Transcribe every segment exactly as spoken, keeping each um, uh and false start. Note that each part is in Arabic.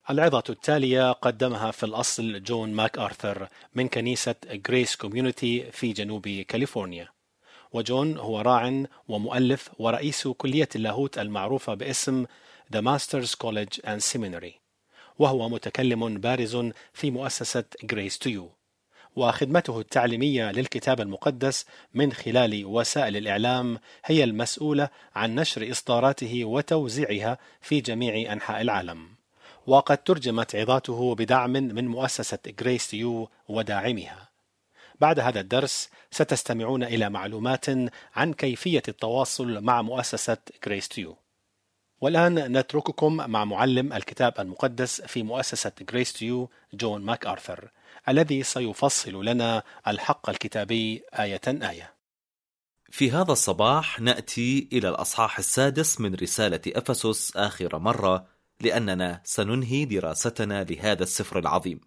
العظة التالية قدمها في الأصل جون ماك آرثر من كنيسة غريس كوميونيتي في جنوب كاليفورنيا، وجون هو راع ومؤلف ورئيس كلية اللاهوت المعروفة باسم The Masters College and Seminary، وهو متكلم بارز في مؤسسة Grace to You، وخدمته التعليمية للكتاب المقدس من خلال وسائل الإعلام هي المسؤولة عن نشر إصداراته وتوزيعها في جميع أنحاء العالم، وقد ترجمت عظاته بدعم من مؤسسة Grace to You وداعمها. بعد هذا الدرس ستستمعون إلى معلومات عن كيفية التواصل مع مؤسسة Grace to You. والآن نترككم مع معلم الكتاب المقدس في مؤسسة Grace to You جون ماك آرثر، الذي سيفصل لنا الحق الكتابي آية آية. في هذا الصباح نأتي إلى الأصحاح السادس من رسالة أفسس آخر مرة، لأننا سننهي دراستنا لهذا السفر العظيم.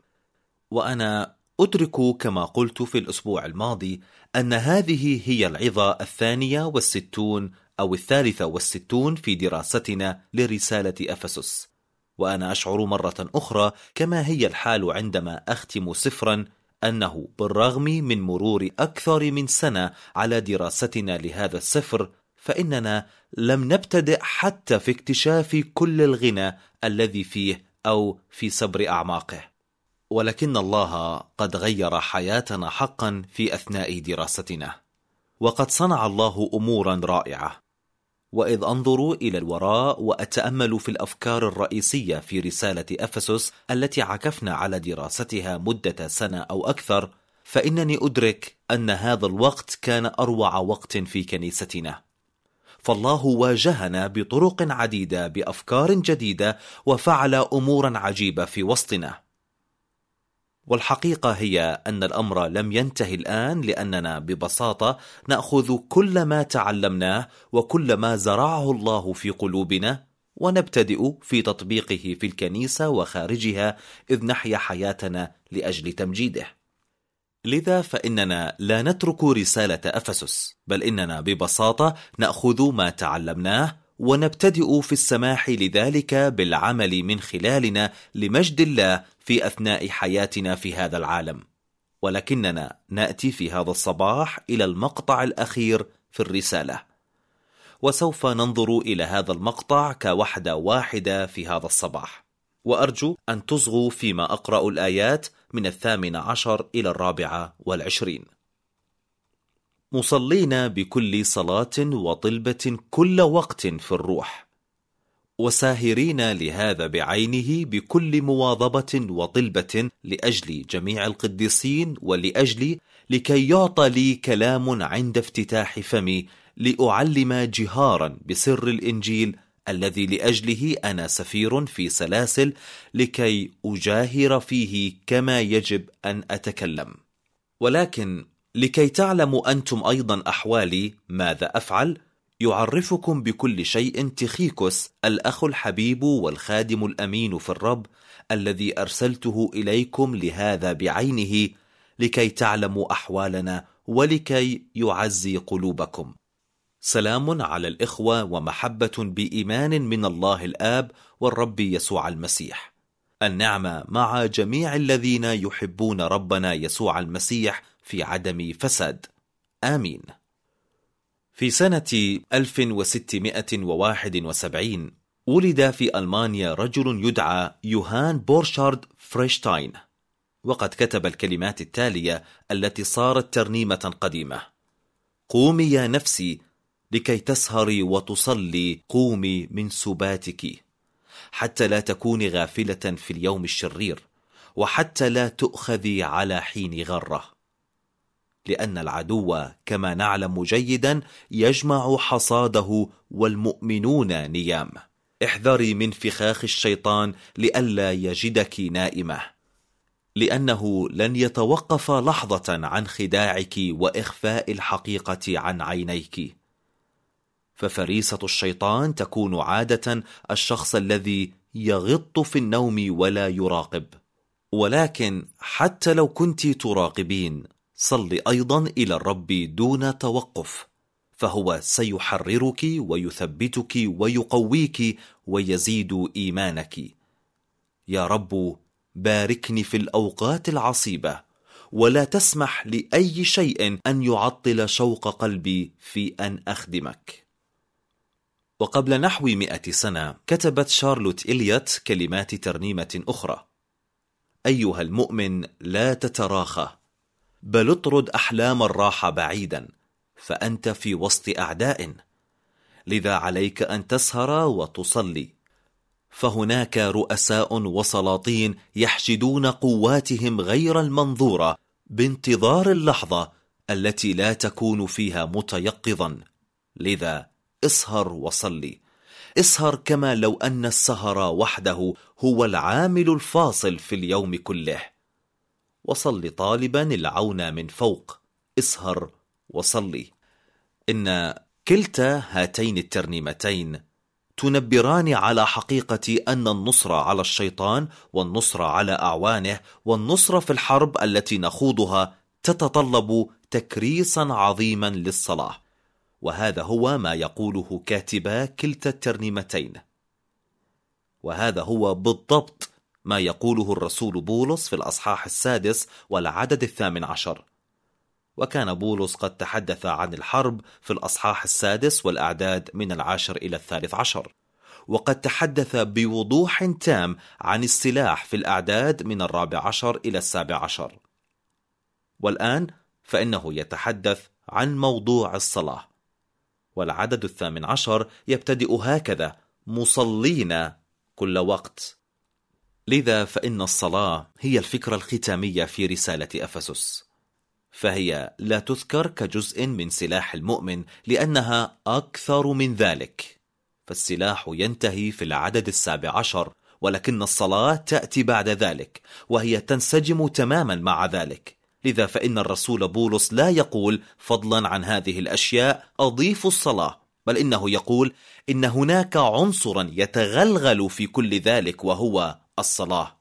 وأنا أدرك كما قلت في الأسبوع الماضي أن هذه هي العظة الثانية والستون أو الثالثة والستون في دراستنا لرسالة أفسس، وأنا أشعر مرة أخرى كما هي الحال عندما أختم سفرا أنه بالرغم من مرور أكثر من سنة على دراستنا لهذا السفر فإننا لم نبتدئ حتى في اكتشاف كل الغنى الذي فيه أو في سبر أعماقه، ولكن الله قد غير حياتنا حقا في أثناء دراستنا، وقد صنع الله أمورا رائعة. وإذ أنظر إلى الوراء وأتأمل في الأفكار الرئيسية في رسالة أفسس التي عكفنا على دراستها مدة سنة أو أكثر، فإنني أدرك أن هذا الوقت كان أروع وقت في كنيستنا، فالله واجهنا بطرق عديدة بأفكار جديدة وفعل أمورا عجيبة في وسطنا. والحقيقة هي أن الأمر لم ينتهي الآن، لأننا ببساطة نأخذ كل ما تعلمناه وكل ما زرعه الله في قلوبنا ونبتدئ في تطبيقه في الكنيسة وخارجها، إذ نحيا حياتنا لأجل تمجيده. لذا فإننا لا نترك رسالة أفسس، بل إننا ببساطة نأخذ ما تعلمناه ونبتدئ في السماح لذلك بالعمل من خلالنا لمجد الله في أثناء حياتنا في هذا العالم. ولكننا نأتي في هذا الصباح إلى المقطع الأخير في الرسالة، وسوف ننظر إلى هذا المقطع كوحدة واحدة في هذا الصباح، وأرجو أن تصغوا فيما أقرأ الآيات من الثامن عشر إلى الرابعة والعشرين. مصلين بكل صلاة وطلبة كل وقت في الروح، وساهرين لهذا بعينه بكل مواظبة وطلبة لأجل جميع القديسين ولأجلي، لكي يعطى لي كلام عند افتتاح فمي لأعلم جهارا بسر الإنجيل الذي لأجله أنا سفير في سلاسل، لكي أجاهر فيه كما يجب أن أتكلم. ولكن لكي تعلموا أنتم أيضا أحوالي ماذا أفعل، يعرفكم بكل شيء تخيكوس الأخ الحبيب والخادم الأمين في الرب، الذي أرسلته إليكم لهذا بعينه، لكي تعلموا أحوالنا ولكي يعزي قلوبكم. سلام على الإخوة ومحبة بإيمان من الله الآب والرب يسوع المسيح. النعمة مع جميع الذين يحبون ربنا يسوع المسيح في عدم فساد. آمين. في سنة ألف وستمائة وواحد وسبعين ولد في ألمانيا رجل يدعى يوهان بورشارد فريشتاين، وقد كتب الكلمات التالية التي صارت ترنيمة قديمة: قومي يا نفسي لكي تسهري وتصلي، قومي من سباتك، حتى لا تكوني غافلة في اليوم الشرير، وحتى لا تؤخذي على حين غرة، لأن العدو كما نعلم جيدا يجمع حصاده والمؤمنون نيام. احذري من فخاخ الشيطان لئلا يجدك نائمة، لأنه لن يتوقف لحظة عن خداعك وإخفاء الحقيقة عن عينيك. ففريسة الشيطان تكون عادة الشخص الذي يغط في النوم ولا يراقب. ولكن حتى لو كنت تراقبين، صلي أيضا إلى الرب دون توقف، فهو سيحررك ويثبتك ويقويك ويزيد إيمانك. يا رب باركني في الأوقات العصيبة، ولا تسمح لأي شيء أن يعطل شوق قلبي في أن أخدمك. وقبل نحو مئة سنة كتبت شارلوت إليوت كلمات ترنيمة أخرى: أيها المؤمن لا تتراخى، بل اطرد أحلام الراحة بعيدا، فأنت في وسط أعداء، لذا عليك أن تسهر وتصلي، فهناك رؤساء وسلاطين يحشدون قواتهم غير المنظورة بانتظار اللحظة التي لا تكون فيها متيقظا، لذا اسهر وصلي، اسهر كما لو أن السهر وحده هو العامل الفاصل في اليوم كله، وصل طالبا العون من فوق، اسهر وصلي. إن كلتا هاتين الترنيمتين تنبران على حقيقة أن النصر على الشيطان والنصر على أعوانه والنصر في الحرب التي نخوضها تتطلب تكريسا عظيما للصلاة، وهذا هو ما يقوله كاتبا كلتا الترنيمتين، وهذا هو بالضبط ما يقوله الرسول بولس في الأصحاح السادس والعدد الثامن عشر. وكان بولس قد تحدث عن الحرب في الأصحاح السادس والأعداد من العاشر إلى الثالث عشر، وقد تحدث بوضوح تام عن السلاح في الأعداد من الرابع عشر إلى السابع عشر. والآن فإنه يتحدث عن موضوع الصلاة، والعدد الثامن عشر يبتدئ هكذا: مصلين كل وقت. لذا فإن الصلاة هي الفكرة الختامية في رسالة أفسس، فهي لا تذكر كجزء من سلاح المؤمن لأنها أكثر من ذلك، فالسلاح ينتهي في العدد السابع عشر، ولكن الصلاة تأتي بعد ذلك وهي تنسجم تماما مع ذلك. لذا فإن الرسول بولس لا يقول فضلا عن هذه الأشياء أضيف الصلاة، بل إنه يقول إن هناك عنصرا يتغلغل في كل ذلك وهو الصلاة.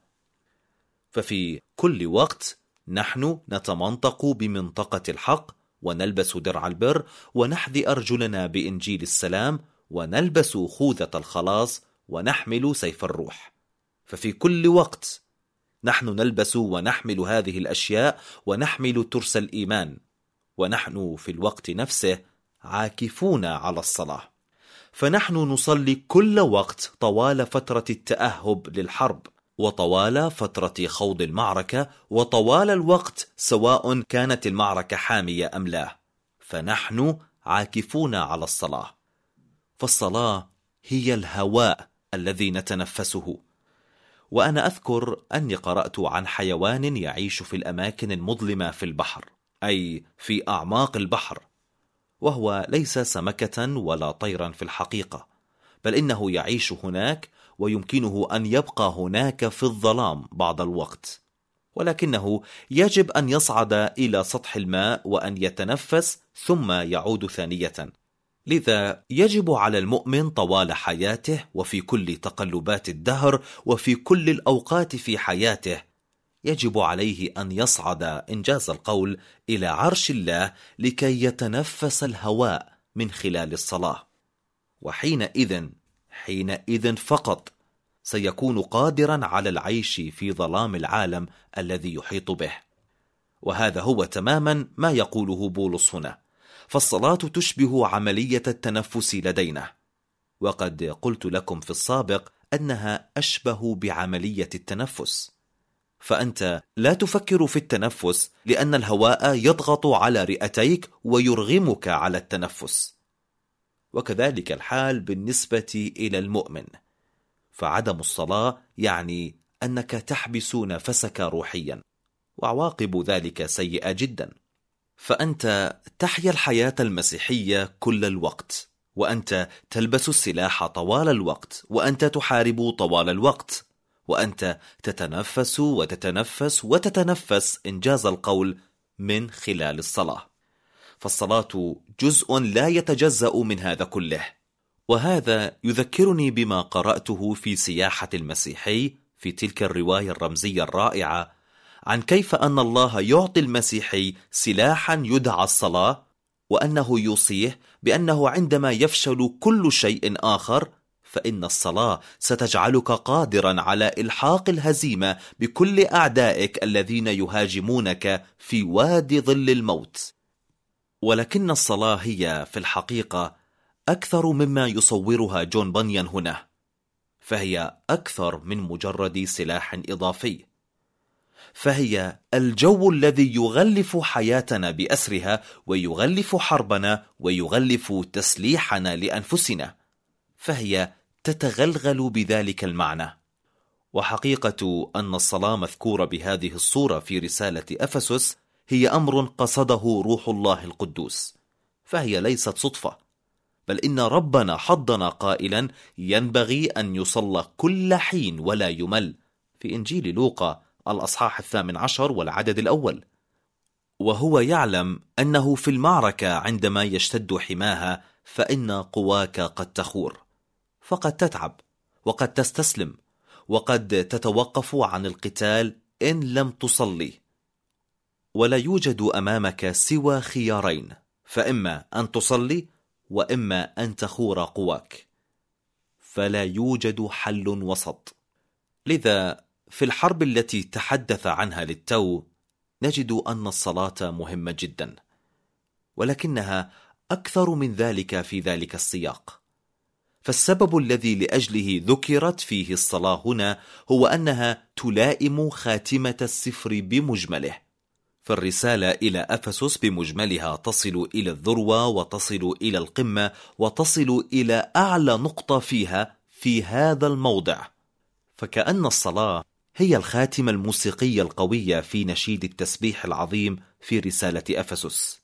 ففي كل وقت نحن نتمنطق بمنطقة الحق، ونلبس درع البر، ونحذي أرجلنا بإنجيل السلام، ونلبس خوذة الخلاص، ونحمل سيف الروح. ففي كل وقت نحن نلبس ونحمل هذه الأشياء، ونحمل ترس الإيمان، ونحن في الوقت نفسه عاكفون على الصلاة، فنحن نصلي كل وقت طوال فترة التأهب للحرب، وطوال فترة خوض المعركة، وطوال الوقت سواء كانت المعركة حامية أم لا، فنحن عاكفون على الصلاة. فالصلاة هي الهواء الذي نتنفسه. وأنا أذكر أني قرأت عن حيوان يعيش في الأماكن المظلمة في البحر، أي في أعماق البحر، وهو ليس سمكة ولا طيرا في الحقيقة، بل إنه يعيش هناك ويمكنه أن يبقى هناك في الظلام بعض الوقت، ولكنه يجب أن يصعد إلى سطح الماء وأن يتنفس ثم يعود ثانية. لذا يجب على المؤمن طوال حياته وفي كل تقلبات الدهر وفي كل الأوقات في حياته يجب عليه أن يصعد إنجاز القول إلى عرش الله لكي يتنفس الهواء من خلال الصلاة، وحينئذ حينئذ فقط سيكون قادرا على العيش في ظلام العالم الذي يحيط به. وهذا هو تماما ما يقوله بولس هنا، فالصلاة تشبه عملية التنفس لدينا، وقد قلت لكم في السابق أنها أشبه بعملية التنفس. فأنت لا تفكر في التنفس لأن الهواء يضغط على رئتيك ويرغمك على التنفس، وكذلك الحال بالنسبة إلى المؤمن، فعدم الصلاة يعني أنك تحبس نفسك روحيا، وعواقب ذلك سيئة جدا. فأنت تحيا الحياة المسيحية كل الوقت، وأنت تلبس السلاح طوال الوقت، وأنت تحارب طوال الوقت، وأنت تتنفس وتتنفس وتتنفس إنجاز القول من خلال الصلاة. فالصلاة جزء لا يتجزأ من هذا كله. وهذا يذكرني بما قرأته في سياحة المسيحي في تلك الرواية الرمزية الرائعة عن كيف أن الله يعطي المسيحي سلاحا يدعى الصلاة، وأنه يوصيه بأنه عندما يفشل كل شيء آخر فإن الصلاة ستجعلك قادرا على إلحاق الهزيمة بكل أعدائك الذين يهاجمونك في وادي ظل الموت. ولكن الصلاة هي في الحقيقة أكثر مما يصورها جون بانيان هنا، فهي أكثر من مجرد سلاح إضافي، فهي الجو الذي يغلف حياتنا بأسرها، ويغلف حربنا، ويغلف تسليحنا لأنفسنا، فهي تتغلغل بذلك المعنى. وحقيقة أن الصلاة مذكورة بهذه الصورة في رسالة أفسس هي أمر قصده روح الله القدوس، فهي ليست صدفة، بل إن ربنا حضنا قائلا ينبغي أن يصلى كل حين ولا يمل، في إنجيل لوقا الأصحاح الثامن عشر والعدد الأول. وهو يعلم أنه في المعركة عندما يشتد حماها فإن قواك قد تخور، فقد تتعب، وقد تستسلم، وقد تتوقف عن القتال إن لم تصلي، ولا يوجد أمامك سوى خيارين، فإما أن تصلي وإما أن تخور قواك، فلا يوجد حل وسط. لذا في الحرب التي تحدث عنها للتو نجد أن الصلاة مهمة جدا، ولكنها أكثر من ذلك في ذلك السياق. فالسبب الذي لأجله ذكرت فيه الصلاة هنا هو أنها تلائم خاتمة السفر بمجمله. فالرسالة إلى أفسس بمجملها تصل إلى الذروة، وتصل إلى القمة، وتصل إلى أعلى نقطة فيها في هذا الموضع. فكأن الصلاة هي الخاتمة الموسيقية القوية في نشيد التسبيح العظيم في رسالة أفسس.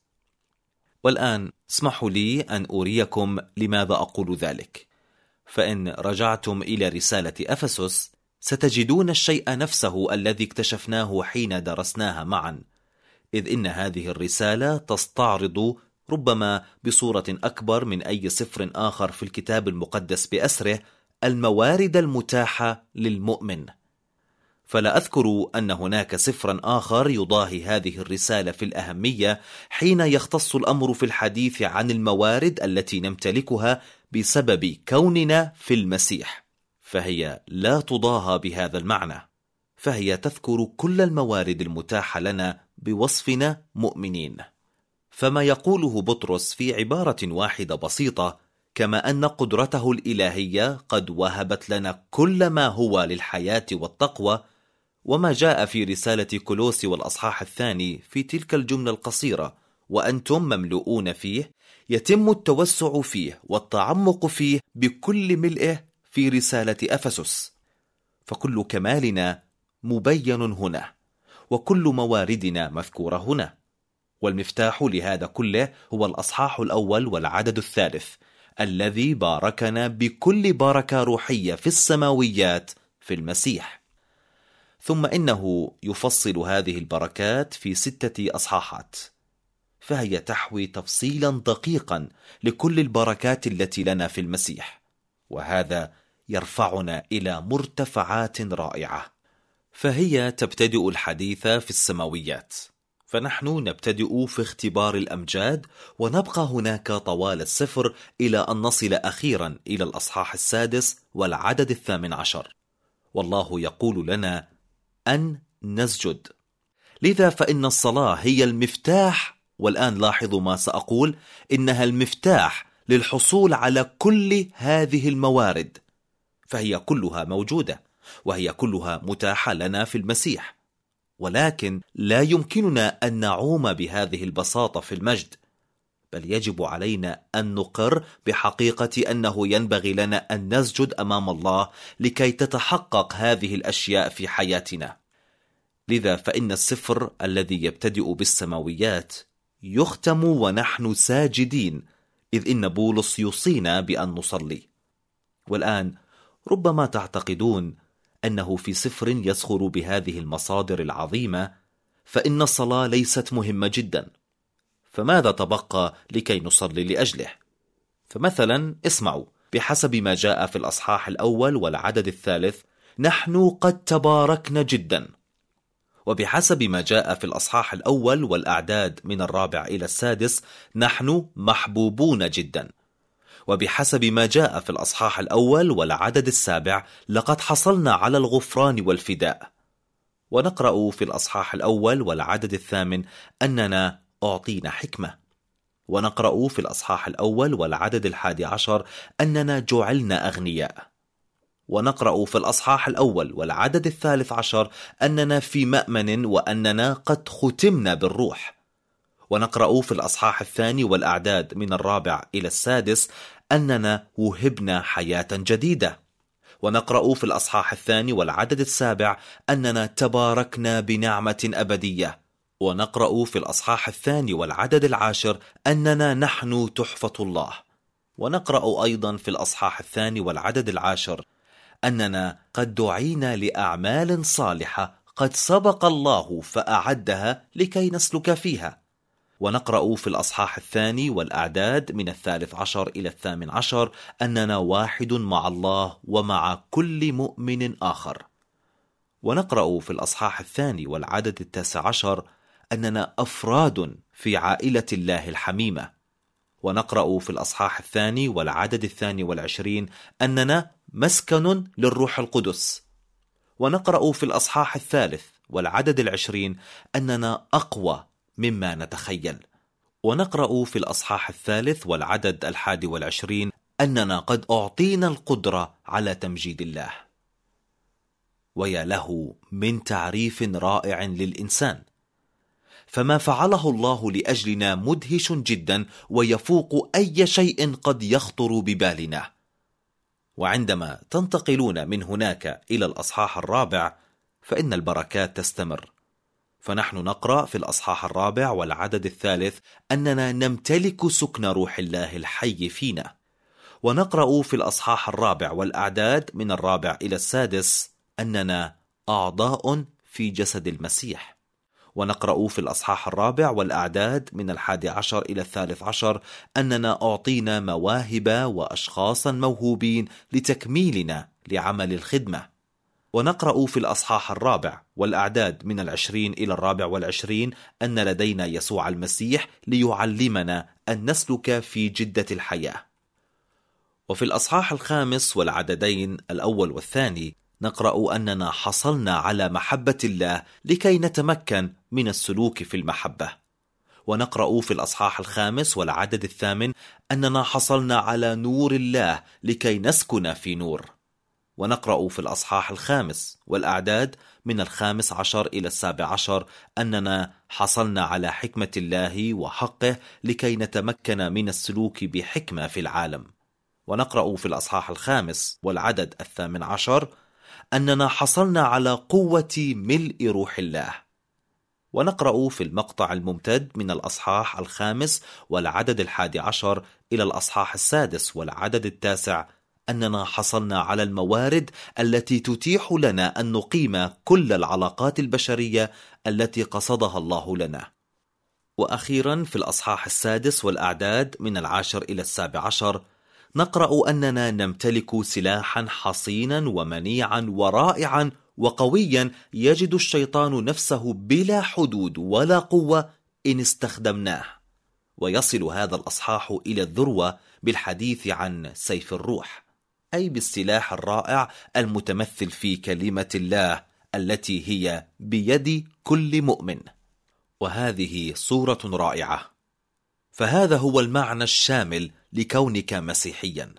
والآن اسمحوا لي أن أريكم لماذا أقول ذلك. فإن رجعتم إلى رسالة أفسس ستجدون الشيء نفسه الذي اكتشفناه حين درسناها معا، إذ إن هذه الرسالة تستعرض ربما بصورة أكبر من أي سفر آخر في الكتاب المقدس بأسره الموارد المتاحة للمؤمن. فلا أذكر أن هناك سفرا آخر يضاهي هذه الرسالة في الأهمية حين يختص الأمر في الحديث عن الموارد التي نمتلكها بسبب كوننا في المسيح، فهي لا تضاهى بهذا المعنى، فهي تذكر كل الموارد المتاحة لنا بوصفنا مؤمنين. فما يقوله بطرس في عبارة واحدة بسيطة: كما أن قدرته الإلهية قد وهبت لنا كل ما هو للحياة والتقوى، وما جاء في رسالة كولوسي والأصحاح الثاني في تلك الجملة القصيرة: وأنتم مملؤون فيه، يتم التوسع فيه والتعمق فيه بكل ملئه في رسالة أفسس. فكل كمالنا مبين هنا، وكل مواردنا مذكورة هنا. والمفتاح لهذا كله هو الأصحاح الأول والعدد الثالث الذي باركنا بكل بركة روحية في السماويات في المسيح. ثم إنه يفصل هذه البركات في ستة أصحاحات، فهي تحوي تفصيلا دقيقا لكل البركات التي لنا في المسيح، وهذا يرفعنا إلى مرتفعات رائعة. فهي تبتدئ الحديث في السماويات، فنحن نبتدئ في اختبار الأمجاد، ونبقى هناك طوال السفر إلى أن نصل أخيرا إلى الأصحاح السادس والعدد الثامن عشر، والله يقول لنا أن نسجد. لذا فإن الصلاة هي المفتاح، والآن لاحظوا ما سأقول، إنها المفتاح للحصول على كل هذه الموارد، فهي كلها موجودة، وهي كلها متاحة لنا في المسيح. ولكن لا يمكننا أن نعوم بهذه البساطة في المجد، بل يجب علينا أن نقر بحقيقة أنه ينبغي لنا أن نسجد أمام الله لكي تتحقق هذه الأشياء في حياتنا. لذا فإن السفر الذي يبتدئ بالسماويات يختم ونحن ساجدين، إذ إن بولس يوصينا بأن نصلي. والآن ربما تعتقدون أنه في سفر يسخر بهذه المصادر العظيمة فإن الصلاة ليست مهمة جدا، فماذا تبقى لكي نصلي لأجله؟ فمثلا اسمعوا، بحسب ما جاء في الأصحاح الأول والعدد الثالث: نحن قد تباركنا جدا. وبحسب ما جاء في الأصحاح الأول والأعداد من الرابع إلى السادس: نحن محبوبون جدا. وبحسب ما جاء في الأصحاح الأول والعدد السابع لقد حصلنا على الغفران والفداء. ونقرأ في الأصحاح الأول والعدد الثامن أننا أعطينا حكمة. ونقرأ في الأصحاح الأول والعدد الحادي عشر أننا جعلنا أغنياء. ونقرأ في الأصحاح الأول والعدد الثالث عشر أننا في مأمن وأننا قد ختمنا بالروح. ونقرأ في الأصحاح الثاني والأعداد من الرابع إلى السادس أننا وهبنا حياة جديدة. ونقرأ في الأصحاح الثاني والعدد السابع أننا تباركنا بنعمة أبدية. ونقرأ في الأصحاح الثاني والعدد العاشر أننا نحن تحفة الله. ونقرأ أيضا في الأصحاح الثاني والعدد العاشر أننا قد دعينا لأعمال صالحة قد سبق الله فأعدها لكي نسلك فيها. ونقرأ في الأصحاح الثاني والأعداد من الثالث عشر إلى الثامن عشر أننا واحد مع الله ومع كل مؤمن آخر. ونقرأ في الأصحاح الثاني والعدد التاسع عشر أننا أفراد في عائلة الله الحميمة. ونقرأ في الأصحاح الثاني والعدد الثاني والعشرين أننا مسكن للروح القدس. ونقرأ في الأصحاح الثالث والعدد العشرين أننا أقوى مما نتخيل. ونقرأ في الأصحاح الثالث والعدد الحادي والعشرين أننا قد أعطينا القدرة على تمجيد الله. ويا له من تعريف رائع للإنسان، فما فعله الله لأجلنا مدهش جدا ويفوق أي شيء قد يخطر ببالنا. وعندما تنتقلون من هناك إلى الأصحاح الرابع فإن البركات تستمر. فنحن نقرأ في الأصحاح الرابع والعدد الثالث أننا نمتلك سكن روح الله الحي فينا. ونقرأ في الأصحاح الرابع والأعداد من الرابع إلى السادس أننا أعضاء في جسد المسيح. ونقرأ في الأصحاح الرابع والأعداد من الحادي عشر إلى الثالث عشر أننا أعطينا مواهب وأشخاصا موهوبين لتكميلنا لعمل الخدمة. ونقرأ في الأصحاح الرابع والأعداد من العشرين إلى الرابع والعشرين أن لدينا يسوع المسيح ليعلمنا أن نسلك في جدة الحياة. وفي الأصحاح الخامس والعددين الأول والثاني نقرأ أننا حصلنا على محبة الله لكي نتمكن من السلوك في المحبة. ونقرأ في الأصحاح الخامس والعدد الثامن أننا حصلنا على نور الله لكي نسكن في نور. ونقرأ في الأصحاح الخامس والأعداد من الخامس عشر إلى السابع عشر أننا حصلنا على حكمة الله وحقه لكي نتمكن من السلوك بحكمة في العالم. ونقرأ في الأصحاح الخامس والعدد الثامن عشر أننا حصلنا على قوة ملء روح الله. ونقرأ في المقطع الممتد من الأصحاح الخامس والعدد الحادي عشر إلى الأصحاح السادس والعدد التاسع أننا حصلنا على الموارد التي تتيح لنا أن نقيم كل العلاقات البشرية التي قصدها الله لنا. وأخيرا في الأصحاح السادس والأعداد من العاشر إلى السابع عشر نقرأ أننا نمتلك سلاحا حصينا ومنيعا ورائعا وقويا يجد الشيطان نفسه بلا حدود ولا قوة إن استخدمناه. ويصل هذا الأصحاح إلى الذروة بالحديث عن سيف الروح، أي بالسلاح الرائع المتمثل في كلمة الله التي هي بيد كل مؤمن. وهذه صورة رائعة، فهذا هو المعنى الشامل لكونك مسيحيا.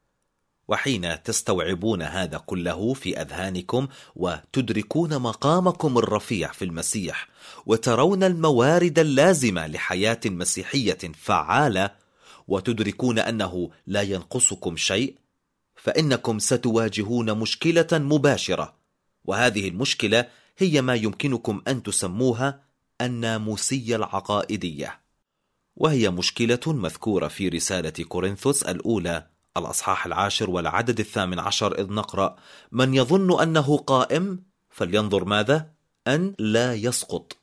وحين تستوعبون هذا كله في أذهانكم وتدركون مقامكم الرفيع في المسيح وترون الموارد اللازمة لحياة مسيحية فعالة وتدركون أنه لا ينقصكم شيء، فإنكم ستواجهون مشكلة مباشرة، وهذه المشكلة هي ما يمكنكم أن تسموها الناموسية العقائدية، وهي مشكلة مذكورة في رسالة كورنثوس الأولى الأصحاح العاشر والعدد الثامن عشر، إذ نقرأ: من يظن أنه قائم فلينظر ماذا؟ أن لا يسقط.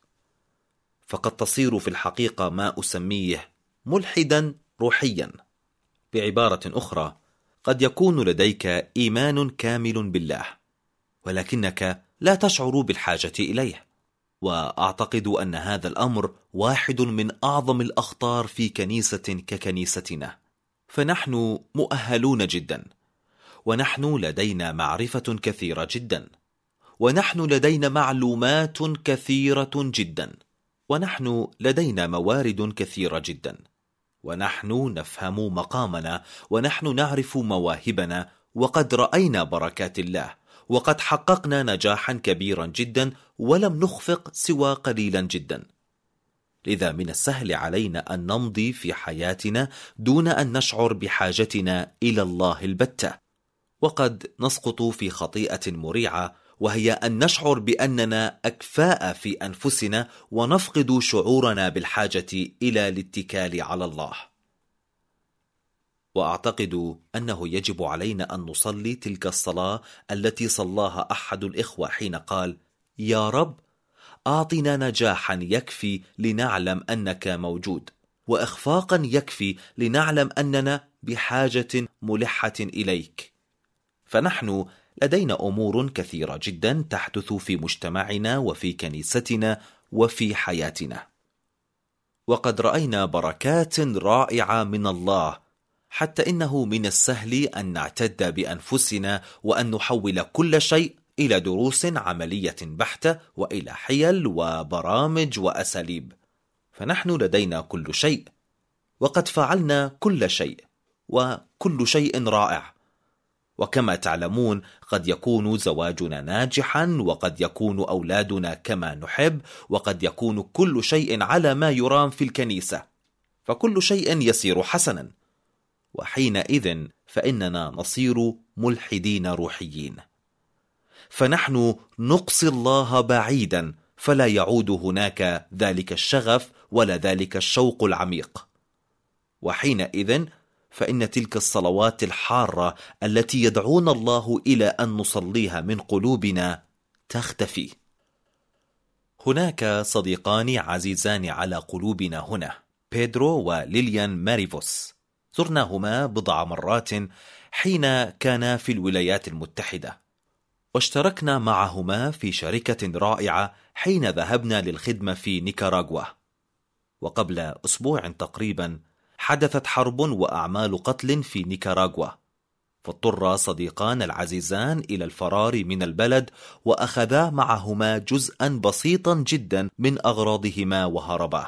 فقد تصير في الحقيقة ما أسميه ملحدا روحيا. بعبارة أخرى، قد يكون لديك إيمان كامل بالله ولكنك لا تشعر بالحاجة إليه، وأعتقد أن هذا الأمر واحد من أعظم الأخطار في كنيسة ككنيستنا، فنحن مؤهلون جدا، ونحن لدينا معرفة كثيرة جدا، ونحن لدينا معلومات كثيرة جدا، ونحن لدينا موارد كثيرة جدا، ونحن نفهم مقامنا، ونحن نعرف مواهبنا، وقد رأينا بركات الله، وقد حققنا نجاحا كبيرا جدا، ولم نخفق سوى قليلا جدا. لذا من السهل علينا أن نمضي في حياتنا دون أن نشعر بحاجتنا إلى الله البتة، وقد نسقط في خطيئة مريعة، وهي أن نشعر بأننا أكفاء في أنفسنا، ونفقد شعورنا بالحاجة إلى الاتكال على الله. وأعتقد أنه يجب علينا أن نصلي تلك الصلاة التي صلاها أحد الإخوة حين قال: يا رب، أعطنا نجاحا يكفي لنعلم أنك موجود، وإخفاقا يكفي لنعلم أننا بحاجة ملحة إليك. فنحن لدينا أمور كثيرة جدا تحدث في مجتمعنا وفي كنيستنا وفي حياتنا، وقد رأينا بركات رائعة من الله، حتى إنه من السهل أن نعتد بأنفسنا وأن نحول كل شيء إلى دروس عملية بحتة، وإلى حيل وبرامج وأساليب. فنحن لدينا كل شيء، وقد فعلنا كل شيء، وكل شيء رائع. وكما تعلمون، قد يكون زواجنا ناجحا، وقد يكون أولادنا كما نحب، وقد يكون كل شيء على ما يرام في الكنيسة، فكل شيء يسير حسنا. وحينئذ فإننا نصير ملحدين روحيين، فنحن نقصي الله بعيدا، فلا يعود هناك ذلك الشغف ولا ذلك الشوق العميق. وحينئذ فإن تلك الصلوات الحارة التي يدعون الله إلى أن نصليها من قلوبنا تختفي. هناك صديقان عزيزان على قلوبنا هنا، بيدرو وليليان ماريفوس، زرناهما بضع مرات حين كانا في الولايات المتحدة، واشتركنا معهما في شركة رائعة حين ذهبنا للخدمة في نيكاراغوا. وقبل أسبوع تقريبا حدثت حرب وأعمال قتل في نيكاراغوا، فاضطر صديقان العزيزان إلى الفرار من البلد، وأخذا معهما جزءا بسيطا جدا من أغراضهما وهربا.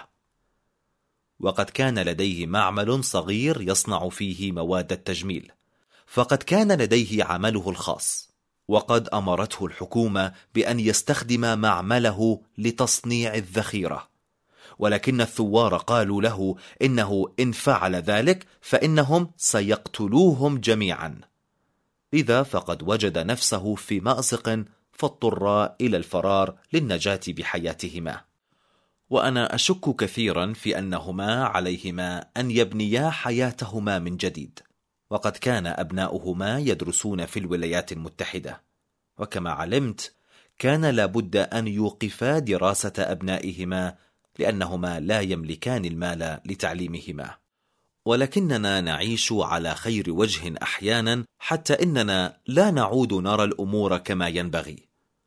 وقد كان لديه معمل صغير يصنع فيه مواد التجميل، فقد كان لديه عمله الخاص، وقد أمرته الحكومة بأن يستخدم معمله لتصنيع الذخيرة، ولكن الثوار قالوا له إنه إن فعل ذلك فإنهم سيقتلوهم جميعا. لذا فقد وجد نفسه في مأزق، فاضطر إلى الفرار للنجاة بحياتهما. وأنا أشك كثيرا في أنهما عليهما أن يبنيا حياتهما من جديد، وقد كان أبناؤهما يدرسون في الولايات المتحدة، وكما علمت كان لابد أن يوقفا دراسة أبنائهما لأنهما لا يملكان المال لتعليمهما. ولكننا نعيش على خير وجه أحيانا، حتى إننا لا نعود نرى الأمور كما ينبغي.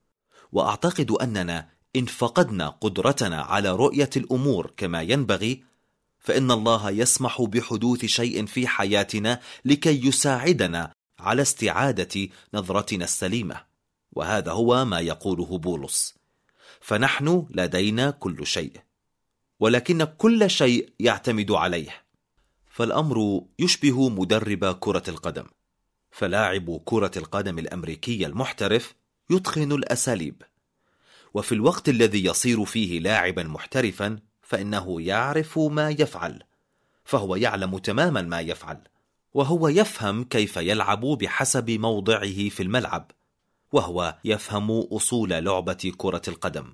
وأعتقد أننا إن فقدنا قدرتنا على رؤية الأمور كما ينبغي، فإن الله يسمح بحدوث شيء في حياتنا لكي يساعدنا على استعادة نظرتنا السليمة. وهذا هو ما يقوله بولس: فنحن لدينا كل شيء، ولكن كل شيء يعتمد عليه. فالأمر يشبه مدرب كرة القدم، فلاعب كرة القدم الأمريكي المحترف يتقن الأساليب، وفي الوقت الذي يصير فيه لاعبا محترفا فإنه يعرف ما يفعل، فهو يعلم تماما ما يفعل، وهو يفهم كيف يلعب بحسب موضعه في الملعب، وهو يفهم أصول لعبة كرة القدم،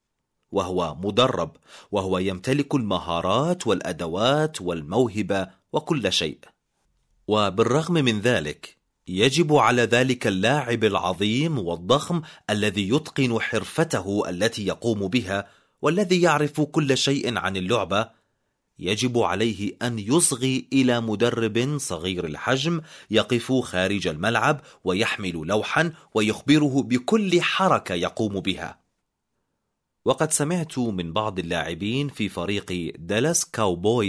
وهو مدرب، وهو يمتلك المهارات والأدوات والموهبة وكل شيء. وبالرغم من ذلك يجب على ذلك اللاعب العظيم والضخم الذي يتقن حرفته التي يقوم بها والذي يعرف كل شيء عن اللعبة، يجب عليه أن يصغي إلى مدرب صغير الحجم يقف خارج الملعب ويحمل لوحا ويخبره بكل حركة يقوم بها. وقد سمعت من بعض اللاعبين في فريق دالاس كاوبويز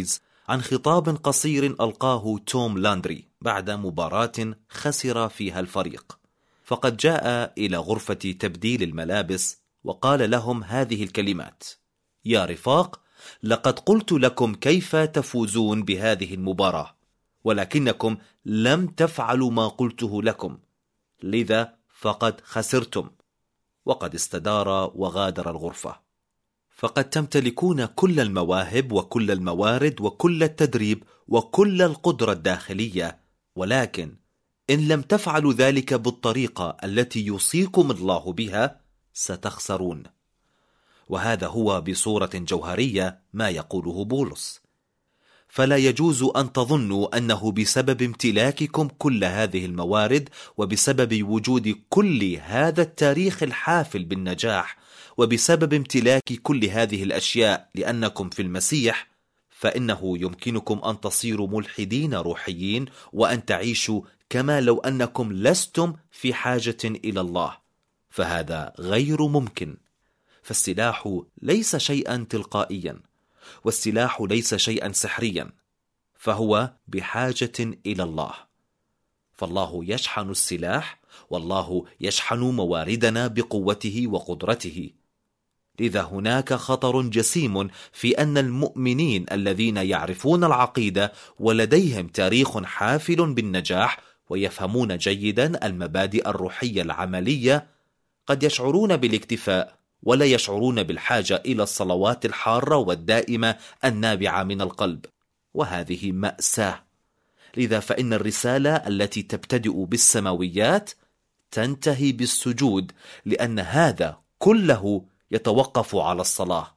عن خطاب قصير ألقاه توم لاندري بعد مباراة خسر فيها الفريق، فقد جاء إلى غرفة تبديل الملابس وقال لهم هذه الكلمات: يا رفاق، لقد قلت لكم كيف تفوزون بهذه المباراة، ولكنكم لم تفعلوا ما قلته لكم، لذا فقد خسرتم. وقد استدار وغادر الغرفة. فقد تمتلكون كل المواهب وكل الموارد وكل التدريب وكل القدرة الداخلية، ولكن إن لم تفعلوا ذلك بالطريقة التي يوصيكم الله بها ستخسرون. وهذا هو بصورة جوهرية ما يقوله بولس. فلا يجوز أن تظنوا أنه بسبب امتلاككم كل هذه الموارد وبسبب وجود كل هذا التاريخ الحافل بالنجاح وبسبب امتلاك كل هذه الأشياء لأنكم في المسيح، فإنه يمكنكم أن تصيروا ملحدين روحيين وأن تعيشوا كما لو أنكم لستم في حاجة إلى الله، فهذا غير ممكن. فالسلاح ليس شيئا تلقائيا، والسلاح ليس شيئا سحريا، فهو بحاجة إلى الله. فالله يشحن السلاح، والله يشحن مواردنا بقوته وقدرته. لذا هناك خطر جسيم في أن المؤمنين الذين يعرفون العقيدة ولديهم تاريخ حافل بالنجاح ويفهمون جيدا المبادئ الروحية العملية قد يشعرون بالاكتفاء ولا يشعرون بالحاجة إلى الصلوات الحارة والدائمة النابعة من القلب، وهذه مأساة. لذا فإن الرسالة التي تبتدئ بالسماويات تنتهي بالسجود، لأن هذا كله يتوقف على الصلاة.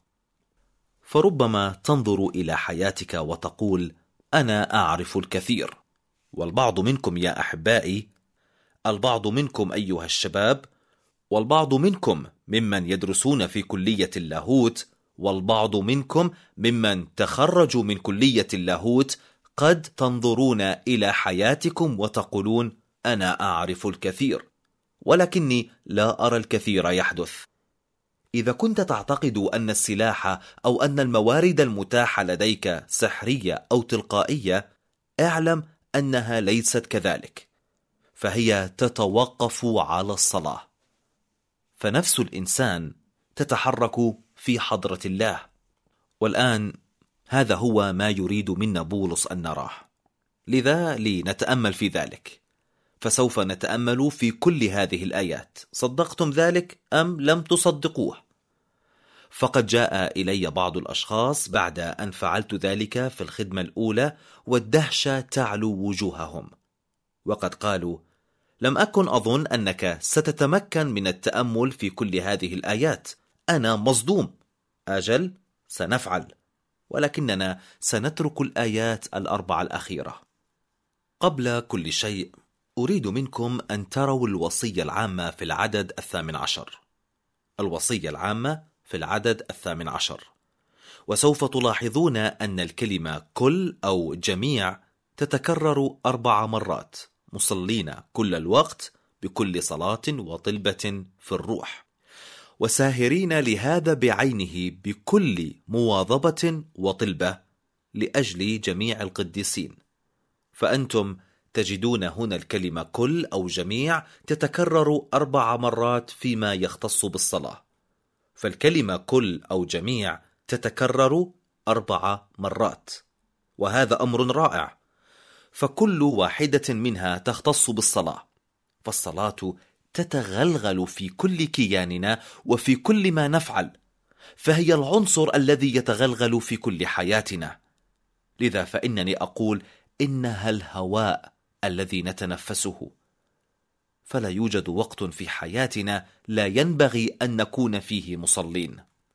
فربما تنظر إلى حياتك وتقول: أنا أعرف الكثير. والبعض منكم يا أحبائي، البعض منكم أيها الشباب، والبعض منكم ممن يدرسون في كلية اللاهوت، والبعض منكم ممن تخرجوا من كلية اللاهوت، قد تنظرون إلى حياتكم وتقولون: أنا أعرف الكثير، ولكني لا أرى الكثير يحدث. إذا كنت تعتقد أن السلاح أو أن الموارد المتاحة لديك سحرية أو تلقائية، اعلم أنها ليست كذلك، فهي تتوقف على الصلاة. فنفس الإنسان تتحرك في حضرة الله. والآن هذا هو ما يريد منا بولس أن نراه، لذا لنتأمل في ذلك. فسوف نتأمل في كل هذه الآيات، صدقتم ذلك أم لم تصدقوه؟ فقد جاء إلي بعض الأشخاص بعد أن فعلت ذلك في الخدمة الأولى والدهشة تعلو وجوههم، وقد قالوا: لم أكن أظن أنك ستتمكن من التأمل في كل هذه الآيات، أنا مصدوم. أجل، سنفعل، ولكننا سنترك الآيات الأربعة الأخيرة. قبل كل شيء أريد منكم أن تروا الوصية العامة في العدد الثامن عشر. الوصية العامة في العدد الثامن عشر، وسوف تلاحظون أن الكلمة كل أو جميع تتكرر أربع مرات: مصلين كل الوقت بكل صلاة وطلبة في الروح، وساهرين لهذا بعينه بكل مواظبة وطلبة لأجل جميع القديسين. فأنتم تجدون هنا الكلمة كل أو جميع تتكرر أربع مرات فيما يختص بالصلاة، فالكلمة كل أو جميع تتكرر أربع مرات، وهذا أمر رائع، فكل واحدة منها تختص بالصلاة. فالصلاة تتغلغل في كل كياننا وفي كل ما نفعل، فهي العنصر الذي يتغلغل في كل حياتنا. لذا فإنني أقول إنها الهواء الذي نتنفسه، فلا يوجد وقت في حياتنا لا ينبغي أن نكون فيه مصلين.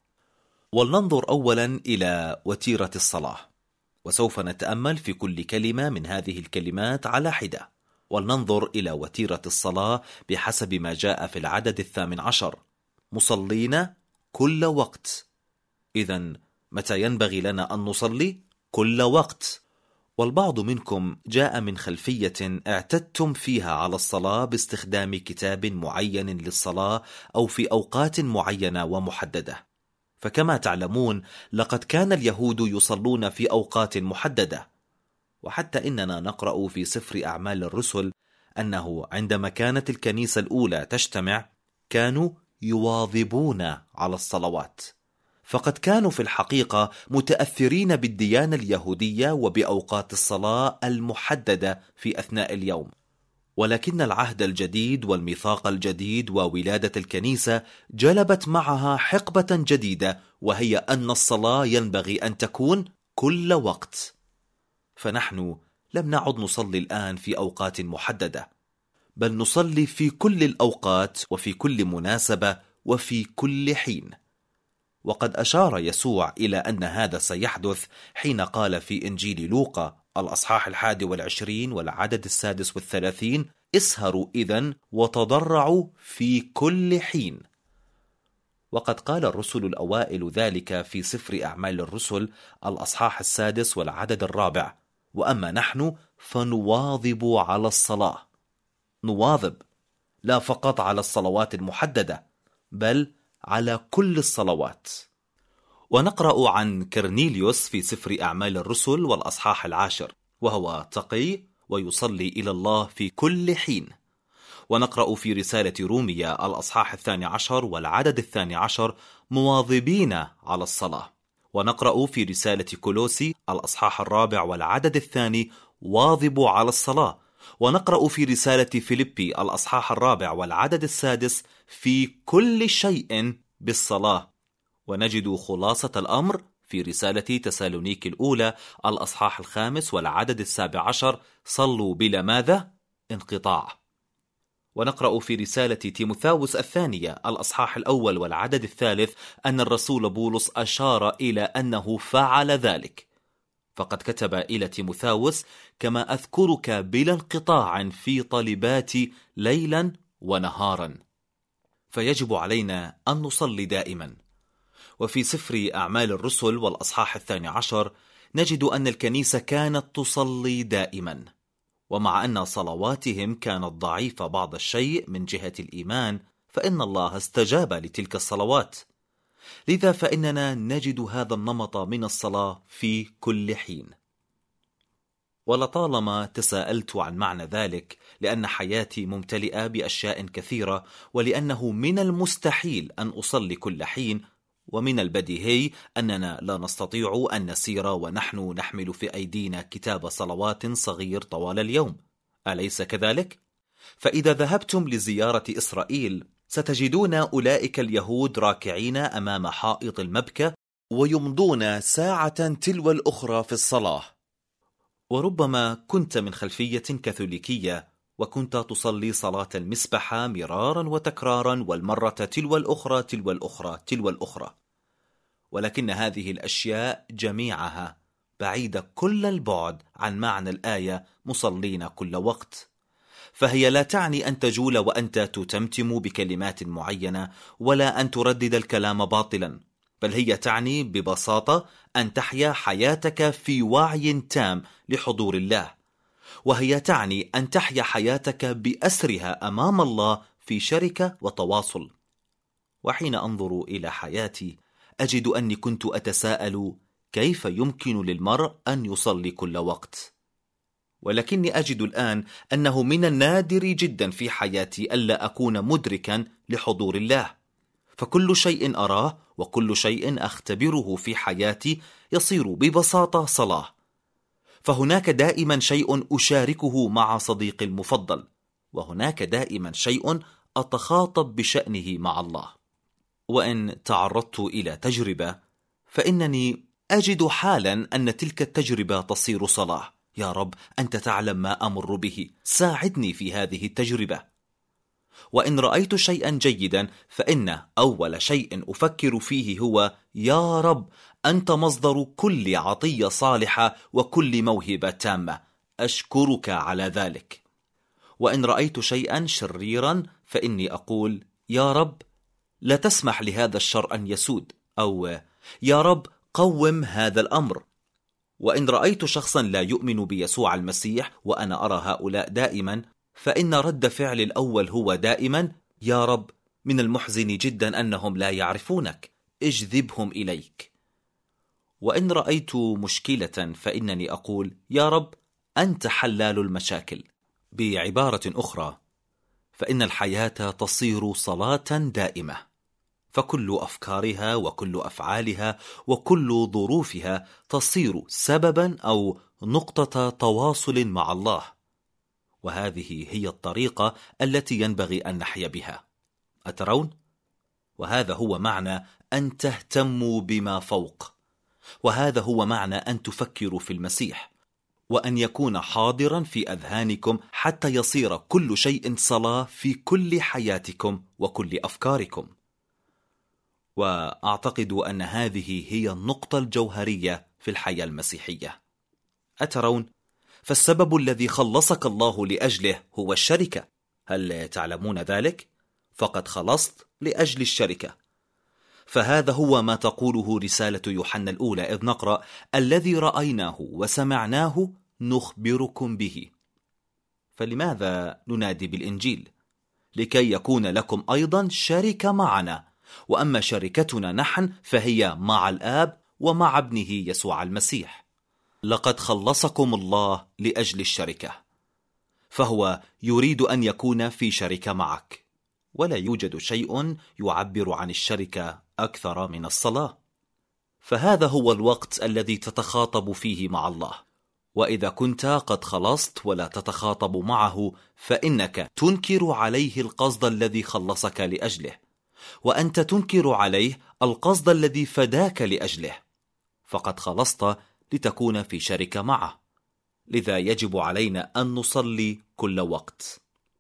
ولننظر أولا إلى وتيرة الصلاة، وسوف نتأمل في كل كلمة من هذه الكلمات على حدة. ولننظر إلى وتيرة الصلاة بحسب ما جاء في العدد الثامن عشر: مصلين كل وقت. إذن متى ينبغي لنا أن نصلي؟ كل وقت. والبعض منكم جاء من خلفية اعتدتم فيها على الصلاة باستخدام كتاب معين للصلاة أو في أوقات معينة ومحددة. فكما تعلمون لقد كان اليهود يصلون في أوقات محددة، وحتى إننا نقرأ في سفر أعمال الرسل أنه عندما كانت الكنيسة الأولى تجتمع كانوا يواظبون على الصلوات، فقد كانوا في الحقيقة متأثرين بالديانة اليهودية وبأوقات الصلاة المحددة في أثناء اليوم. ولكن العهد الجديد والميثاق الجديد وولادة الكنيسة جلبت معها حقبة جديدة، وهي أن الصلاة ينبغي أن تكون كل وقت. فنحن لم نعد نصلي الآن في أوقات محددة، بل نصلي في كل الأوقات وفي كل مناسبة وفي كل حين. وقد أشار يسوع إلى أن هذا سيحدث حين قال في إنجيل لوقا الأصحاح الحادي والعشرين والعدد السادس والثلاثين: اسهروا إذن وتضرعوا في كل حين. وقد قال الرسل الأوائل ذلك في سفر أعمال الرسل الأصحاح السادس والعدد الرابع: وأما نحن فنواظب على الصلاة. نواظب لا فقط على الصلوات المحددة، بل على كل الصلوات. ونقرأ عن كرنيليوس في سفر أعمال الرسل والأصحاح العاشر، وهو تقي ويصلي إلى الله في كل حين. ونقرأ في رسالة روميا الأصحاح الثاني عشر والعدد الثاني عشر: مواظبين على الصلاة. ونقرأ في رسالة كولوسي الأصحاح الرابع والعدد الثاني: واظبوا على الصلاة. ونقرأ في رسالة فيليبي الأصحاح الرابع والعدد السادس: في كل شيء بالصلاة. ونجد خلاصة الأمر في رسالة تسالونيك الأولى الأصحاح الخامس والعدد السابع عشر: صلوا بلا ماذا؟ انقطاع. ونقرأ في رسالة تيموثاوس الثانية الأصحاح الأول والعدد الثالث أن الرسول بولس أشار إلى أنه فعل ذلك، فقد كتب إلى تيموثاوس: كما أذكرك بلا انقطاع في طلباتي ليلا ونهارا. فيجب علينا أن نصلي دائما. وفي سفر أعمال الرسل والأصحاح الثاني عشر نجد أن الكنيسة كانت تصلي دائما، ومع أن صلواتهم كانت ضعيفة بعض الشيء من جهة الإيمان، فإن الله استجاب لتلك الصلوات. لذا فإننا نجد هذا النمط من الصلاة في كل حين. ولطالما تساءلت عن معنى ذلك، لأن حياتي ممتلئة بأشياء كثيرة، ولأنه من المستحيل أن أصلي كل حين، ومن البديهي أننا لا نستطيع أن نسير ونحن نحمل في أيدينا كتاب صلوات صغير طوال اليوم، أليس كذلك؟ فإذا ذهبتم لزيارة إسرائيل ستجدون أولئك اليهود راكعين أمام حائط المبكى ويمضون ساعة تلو الأخرى في الصلاة. وربما كنت من خلفية كاثوليكية وكنت تصلي صلاة المسبحة مرارا وتكرارا، والمرة تلو الأخرى تلو الأخرى تلو الأخرى، ولكن هذه الأشياء جميعها بعيدة كل البعد عن معنى الآية مصلين كل وقت. فهي لا تعني أن تجول وأنت تتمتم بكلمات معينة، ولا أن تردد الكلام باطلا، بل هي تعني ببساطة أن تحيا حياتك في وعي تام لحضور الله، وهي تعني أن تحيا حياتك بأسرها أمام الله في شركة وتواصل. وحين أنظر إلى حياتي أجد أني كنت أتساءل كيف يمكن للمرء أن يصلي كل وقت، ولكني أجد الآن أنه من النادر جدا في حياتي ألا أكون مدركا لحضور الله، فكل شيء أراه وكل شيء أختبره في حياتي يصير ببساطة صلاة. فهناك دائما شيء أشاركه مع صديقي المفضل، وهناك دائما شيء أتخاطب بشأنه مع الله. وإن تعرضت إلى تجربة فإنني أجد حالا أن تلك التجربة تصير صلاة. يا رب، أنت تعلم ما أمر به، ساعدني في هذه التجربة. وإن رأيت شيئا جيدا فإن أول شيء أفكر فيه هو: يا رب، أنت مصدر كل عطية صالحة وكل موهبة تامة، أشكرك على ذلك. وإن رأيت شيئا شريرا فإني أقول: يا رب، لا تسمح لهذا الشر أن يسود، أو يا رب قوم هذا الأمر. وإن رأيت شخصا لا يؤمن بيسوع المسيح، وأنا أرى هؤلاء دائما، فإن رد فعل الأول هو دائما: يا رب، من المحزن جدا أنهم لا يعرفونك، اجذبهم إليك. وإن رأيت مشكلة فإنني أقول: يا رب، أنت حلال المشاكل. بعبارة أخرى، فإن الحياة تصير صلاة دائمة، فكل أفكارها وكل أفعالها وكل ظروفها تصير سببا أو نقطة تواصل مع الله، وهذه هي الطريقة التي ينبغي أن نحيا بها. أترون؟ وهذا هو معنى أن تهتموا بما فوق، وهذا هو معنى أن تفكروا في المسيح، وأن يكون حاضرا في أذهانكم حتى يصير كل شيء صلاة في كل حياتكم وكل أفكاركم. وأعتقد أن هذه هي النقطة الجوهرية في الحياة المسيحية. أترون؟ فالسبب الذي خلصك الله لأجله هو الشركة. هل تعلمون ذلك؟ فقد خلصت لأجل الشركة. فهذا هو ما تقوله رسالة يوحنا الأولى، إذ نقرأ: الذي رأيناه وسمعناه نخبركم به. فلماذا ننادي بالإنجيل؟ لكي يكون لكم أيضا شركة معنا، وأما شركتنا نحن فهي مع الآب ومع ابنه يسوع المسيح. لقد خلصكم الله لأجل الشركة، فهو يريد أن يكون في شركة معك، ولا يوجد شيء يعبر عن الشركة أكثر من الصلاة. فهذا هو الوقت الذي تتخاطب فيه مع الله، وإذا كنت قد خلصت ولا تتخاطب معه فإنك تنكر عليه القصد الذي خلصك لأجله، وأنت تنكر عليه القصد الذي فداك لأجله، فقد خلصت لتكون في شركة معه. لذا يجب علينا أن نصلي كل وقت.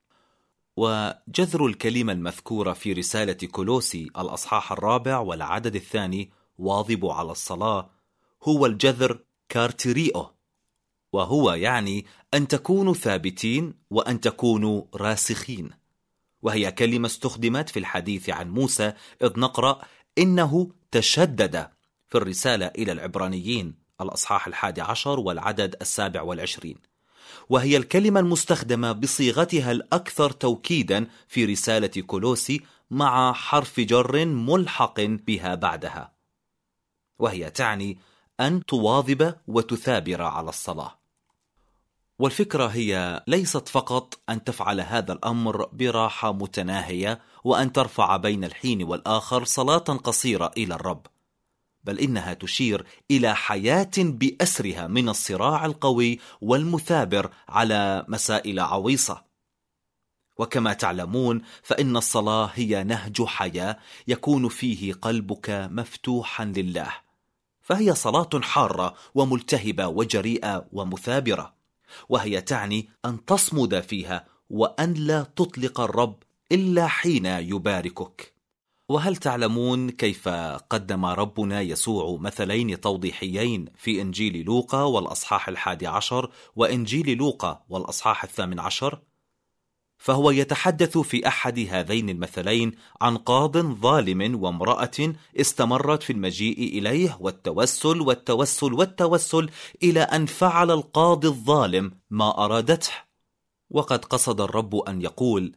وجذر الكلمة المذكورة في رسالة كولوسي الأصحاح الرابع والعدد الثاني واظب على الصلاة هو الجذر كارتريئو، وهو يعني أن تكونوا ثابتين وأن تكونوا راسخين، وهي كلمة استخدمت في الحديث عن موسى، إذ نقرأ: إنه تشدد في الرسالة إلى العبرانيين الأصحاح الحادي عشر والعدد السابع والعشرين، وهي الكلمة المستخدمة بصيغتها الأكثر توكيدا في رسالة كولوسي مع حرف جر ملحق بها بعدها، وهي تعني أن تواظب وتثابر على الصلاة. والفكرة هي ليست فقط أن تفعل هذا الأمر براحة متناهية وأن ترفع بين الحين والآخر صلاة قصيرة إلى الرب، بل إنها تشير إلى حياة بأسرها من الصراع القوي والمثابر على مسائل عويصة. وكما تعلمون فإن الصلاة هي نهج حياة يكون فيه قلبك مفتوحا لله، فهي صلاة حارة وملتهبة وجريئة ومثابرة، وهي تعني أن تصمد فيها وأن لا تطلق الرب إلا حين يباركك. وهل تعلمون كيف قدم ربنا يسوع مثلين توضيحيين في إنجيل لوقا والأصحاح الحادي عشر وإنجيل لوقا والأصحاح الثامن عشر؟ فهو يتحدث في أحد هذين المثلين عن قاض ظالم وامرأة استمرت في المجيء إليه والتوسل والتوسل والتوسل إلى أن فعل القاضي الظالم ما أرادته. وقد قصد الرب أن يقول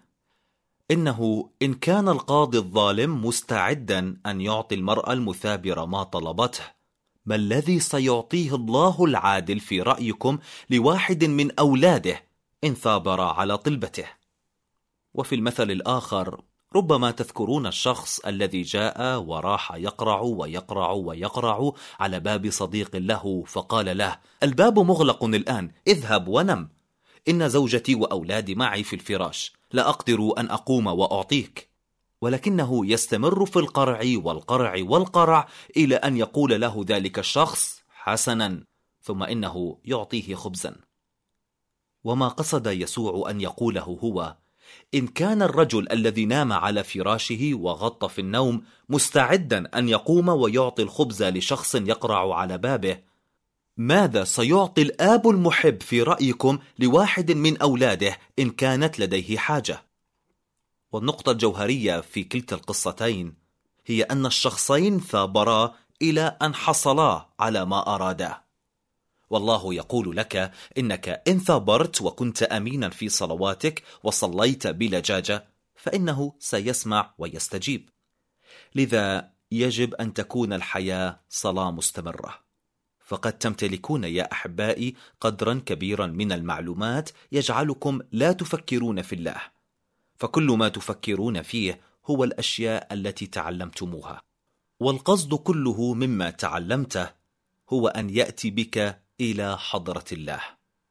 إنه إن كان القاضي الظالم مستعدا أن يعطي المرأة المثابرة ما طلبته، ما الذي سيعطيه الله العادل في رأيكم لواحد من أولاده إن ثابر على طلبته؟ وفي المثل الآخر ربما تذكرون الشخص الذي جاء وراح يقرع ويقرع ويقرع على باب صديق له، فقال له: الباب مغلق الآن، اذهب ونم، إن زوجتي وأولادي معي في الفراش، لا أقدر أن أقوم وأعطيك. ولكنه يستمر في القرع والقرع والقرع إلى أن يقول له ذلك الشخص: حسنا، ثم إنه يعطيه خبزا. وما قصد يسوع أن يقوله هو: إن كان الرجل الذي نام على فراشه وغطى في النوم مستعدا أن يقوم ويعطي الخبز لشخص يقرع على بابه، ماذا سيعطي الآب المحب في رأيكم لواحد من أولاده إن كانت لديه حاجة؟ والنقطة الجوهرية في كلتا القصتين هي أن الشخصين ثابرا إلى أن حصلا على ما أرادا. والله يقول لك إنك إن ثابرت وكنت أمينا في صلواتك وصليت بلجاجة فإنه سيسمع ويستجيب. لذا يجب أن تكون الحياة صلاة مستمرة، فقد تمتلكون يا أحبائي قدرا كبيرا من المعلومات يجعلكم لا تفكرون في الله، فكل ما تفكرون فيه هو الأشياء التي تعلمتموها، والقصد كله مما تعلمته هو أن يأتي بك إلى حضرة الله.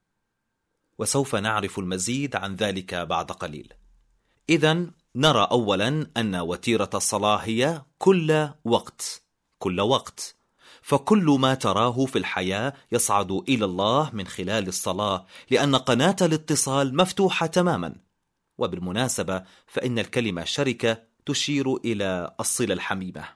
وسوف نعرف المزيد عن ذلك بعد قليل. إذن نرى أولا أن وتيرة الصلاة هي كل وقت، كل وقت، فكل ما تراه في الحياة يصعد إلى الله من خلال الصلاة، لأن قناة الاتصال مفتوحة تماما. وبالمناسبة فإن الكلمة شركة تشير إلى الصلة الحميمة.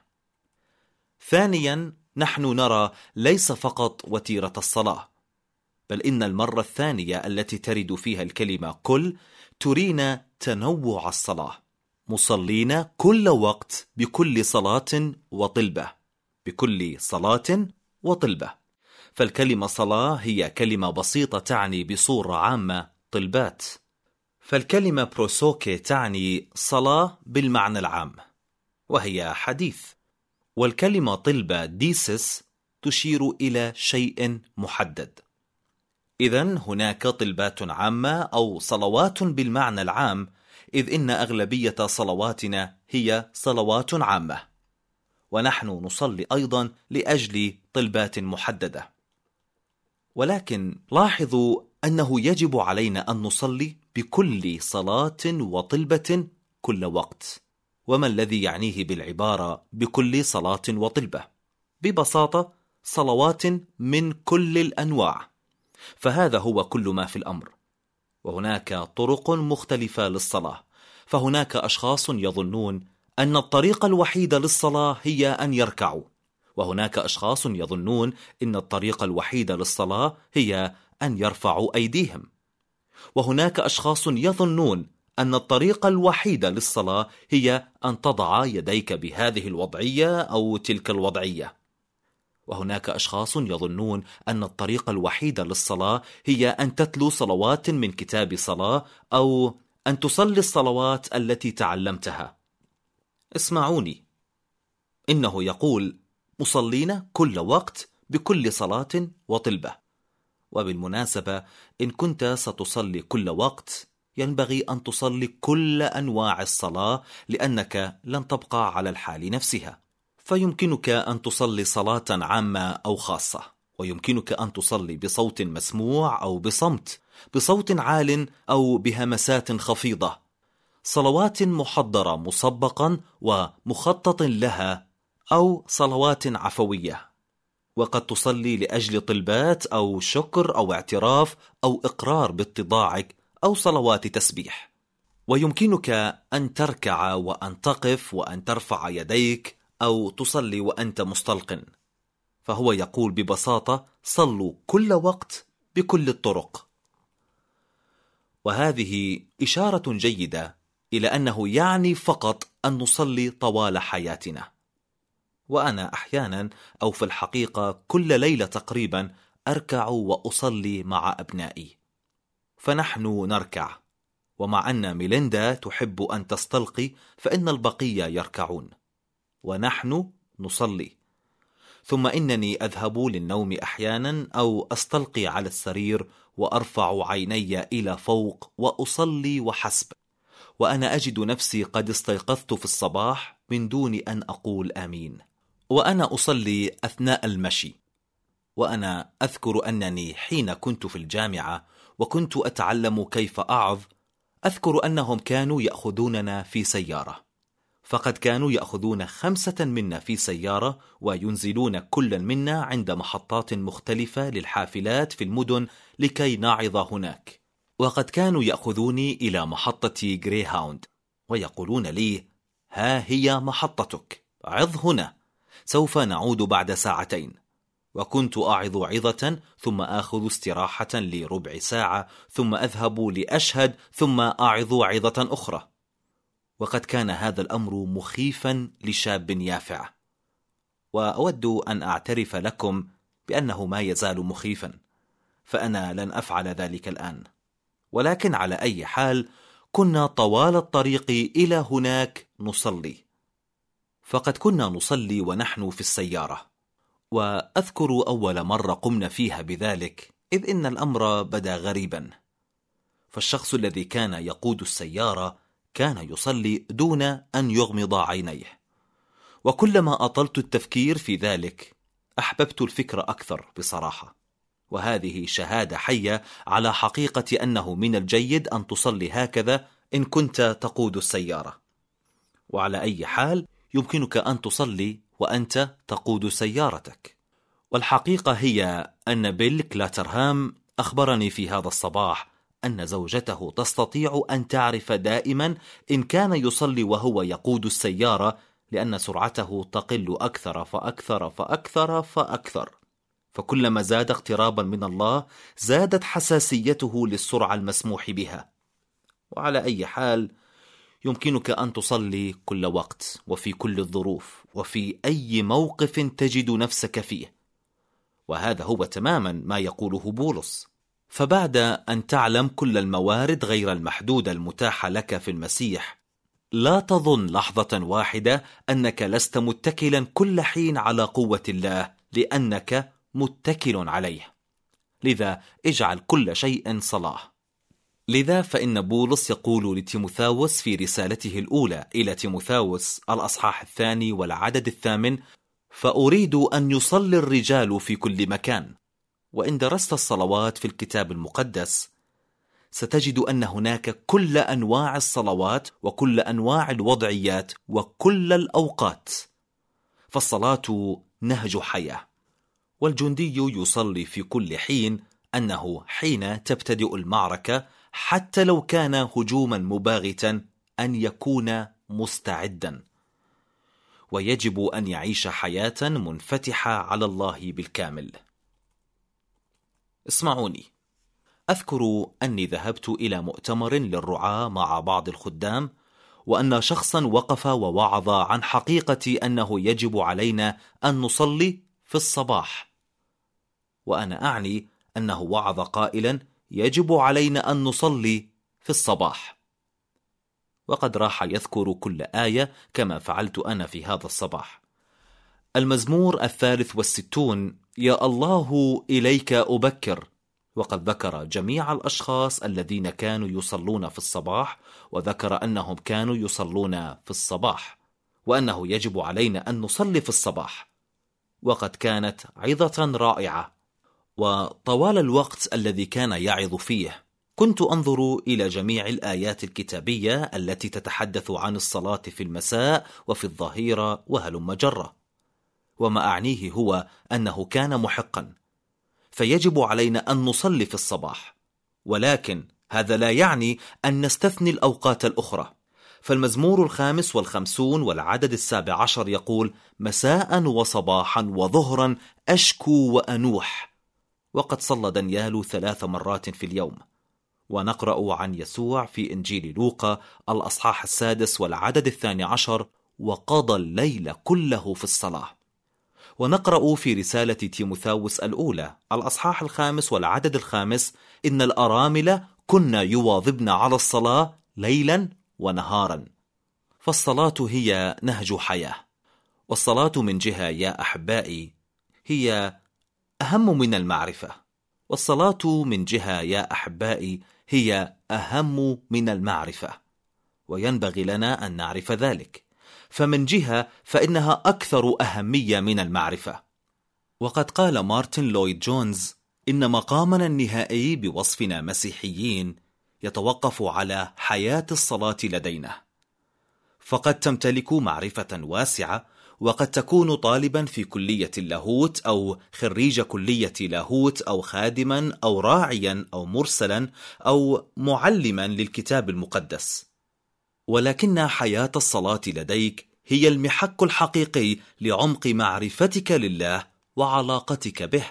ثانيا نحن نرى ليس فقط وتيرة الصلاة، بل إن المرة الثانية التي ترد فيها الكلمة كل ترينا تنوع الصلاة، مصلين كل وقت بكل صلاة وطلبة، بكل صلاة وطلبة. فالكلمة صلاة هي كلمة بسيطة تعني بصورة عامة طلبات، فالكلمة بروسوكي تعني صلاة بالمعنى العام وهي حديث، والكلمة طلبة ديسس تشير إلى شيء محدد. إذن هناك طلبات عامة أو صلوات بالمعنى العام، إذ إن أغلبية صلواتنا هي صلوات عامة، ونحن نصلي أيضا لأجل طلبات محددة. ولكن لاحظوا أنه يجب علينا أن نصلي بكل صلاة وطلبة كل وقت. وما الذي يعنيه بالعبارة بكل صلاة وطلبة؟ ببساطة صلوات من كل الأنواع، فهذا هو كل ما في الأمر. وهناك طرق مختلفة للصلاة، فهناك أشخاص يظنون أن الطريقة الوحيدة للصلاة هي أن يركعوا، وهناك أشخاص يظنون أن الطريقة الوحيدة للصلاة هي أن يرفعوا أيديهم، وهناك أشخاص يظنون أن الطريقة الوحيدة للصلاة هي أن تضع يديك بهذه الوضعية أو تلك الوضعية، وهناك أشخاص يظنون أن الطريقة الوحيدة للصلاة هي أن تتلو صلوات من كتاب صلاة أو أن تصلي الصلوات التي تعلمتها. اسمعوني، إنه يقول مصلين كل وقت بكل صلاة وطلبة. وبالمناسبة إن كنت ستصلي كل وقت ينبغي أن تصلي كل أنواع الصلاة، لأنك لن تبقى على الحال نفسها، فيمكنك أن تصلي صلاة عامة أو خاصة، ويمكنك أن تصلي بصوت مسموع أو بصمت، بصوت عال أو بهمسات خفيضة، صلوات محضرة مسبقا ومخطط لها، أو صلوات عفوية. وقد تصلي لأجل طلبات أو شكر أو اعتراف أو إقرار باتضاعك أو صلوات تسبيح. ويمكنك أن تركع وأن تقف وأن ترفع يديك أو تصلي وأنت مستلقٍ. فهو يقول ببساطة صلوا كل وقت بكل الطرق. وهذه إشارة جيدة إلى أنه يعني فقط أن نصلي طوال حياتنا. وأنا أحيانا أو في الحقيقة كل ليلة تقريبا أركع وأصلي مع أبنائي، فنحن نركع، ومع أن ميليندا تحب أن تستلقي فإن البقية يركعون، ونحن نصلي. ثم إنني أذهب للنوم أحيانا أو أستلقي على السرير وأرفع عيني إلى فوق وأصلي وحسب، وأنا أجد نفسي قد استيقظت في الصباح من دون أن أقول آمين، وأنا أصلي أثناء المشي. وأنا أذكر أنني حين كنت في الجامعة وكنت أتعلم كيف أعظ، أذكر أنهم كانوا يأخذوننا في سيارة، فقد كانوا يأخذون خمسة منا في سيارة وينزلون كل منا عند محطات مختلفة للحافلات في المدن لكي نعظ هناك. وقد كانوا يأخذوني إلى محطة غري هاوند ويقولون لي ها هي محطتك، عظ هنا، سوف نعود بعد ساعتين. وكنت أعظ عظة ثم آخذ استراحة لربع ساعة ثم أذهب لأشهد ثم أعظ عظة أخرى. وقد كان هذا الأمر مخيفا لشاب يافع، وأود أن أعترف لكم بأنه ما يزال مخيفا، فأنا لن أفعل ذلك الآن. ولكن على أي حال كنا طوال الطريق إلى هناك نصلي. فقد كنا نصلي ونحن في السيارة، وأذكر أول مرة قمنا فيها بذلك، إذ إن الأمر بدا غريبا. فالشخص الذي كان يقود السيارة كان يصلي دون أن يغمض عينيه، وكلما أطلت التفكير في ذلك أحببت الفكر أكثر بصراحة. وهذه شهادة حية على حقيقة أنه من الجيد أن تصلي هكذا إن كنت تقود السيارة. وعلى أي حال يمكنك أن تصلي وأنت تقود سيارتك. والحقيقة هي أن بيل كلاترهام أخبرني في هذا الصباح أن زوجته تستطيع أن تعرف دائما إن كان يصلي وهو يقود السيارة، لأن سرعته تقل أكثر فأكثر فأكثر فأكثر، فكلما زاد اقترابا من الله زادت حساسيته للسرعة المسموح بها. وعلى أي حال يمكنك أن تصلي كل وقت وفي كل الظروف وفي أي موقف تجد نفسك فيه، وهذا هو تماما ما يقوله بولس. فبعد أن تعلم كل الموارد غير المحدودة المتاحة لك في المسيح، لا تظن لحظة واحدة أنك لست متكلا كل حين على قوة الله، لأنك متكل عليه. لذا اجعل كل شيء صلاة. لذا فإن بولس يقول لتيموثاوس في رسالته الأولى إلى تيموثاوس الأصحاح الثاني والعدد الثامن: فأريد أن يصلي الرجال في كل مكان. وإن درست الصلوات في الكتاب المقدس ستجد أن هناك كل أنواع الصلوات وكل أنواع الوضعيات وكل الأوقات، فالصلاة نهج حياة. والجندي يصلي في كل حين أنه حين تبتدئ المعركة، حتى لو كان هجوما مباغتا، أن يكون مستعدا، ويجب أن يعيش حياة منفتحة على الله بالكامل. اسمعوني، أذكر أني ذهبت إلى مؤتمر للرعاة مع بعض الخدام، وأن شخصا وقف ووعظ عن حقيقة أنه يجب علينا أن نصلي في الصباح. وأنا أعني أنه وعظ قائلا: يجب علينا أن نصلي في الصباح. وقد راح يذكر كل آية كما فعلت أنا في هذا الصباح. المزمور الثالث والستون: يا الله إليك أبكر. وقد ذكر جميع الأشخاص الذين كانوا يصلون في الصباح، وذكر أنهم كانوا يصلون في الصباح، وأنه يجب علينا أن نصلي في الصباح. وقد كانت عظة رائعة. وطوال الوقت الذي كان يعظ فيه كنت أنظر إلى جميع الآيات الكتابية التي تتحدث عن الصلاة في المساء وفي الظهيرة وهلم جرة. وما أعنيه هو أنه كان محقا، فيجب علينا أن نصلي في الصباح، ولكن هذا لا يعني أن نستثني الأوقات الأخرى. فالمزمور الخامس والخمسون والعدد السابع عشر يقول: مساء وصباحا وظهرا أشكو وأنوح. وقد صلى دانيال ثلاث مرات في اليوم. ونقرأ عن يسوع في إنجيل لوقا الأصحاح السادس والعدد الثاني عشر: وقضى الليل كله في الصلاة. ونقرأ في رسالة تيموثاوس الأولى الأصحاح الخامس والعدد الخامس: إن الأرامل كنا يواظبن على الصلاة ليلا ونهارا. فالصلاة هي نهج حياة. والصلاة من جهة يا أحبائي هي أهم من المعرفة. والصلاة من جهة يا أحبائي هي أهم من المعرفة، وينبغي لنا أن نعرف ذلك. فمن جهة فإنها أكثر أهمية من المعرفة. وقد قال مارتن لويد جونز: إن مقامنا النهائي بوصفنا مسيحيين يتوقف على حياة الصلاة لدينا. فقد تمتلك معرفة واسعة، وقد تكون طالبا في كلية اللاهوت أو خريج كلية لاهوت أو خادما أو راعيا أو مرسلا أو معلما للكتاب المقدس، ولكن حياة الصلاة لديك هي المحك الحقيقي لعمق معرفتك لله وعلاقتك به.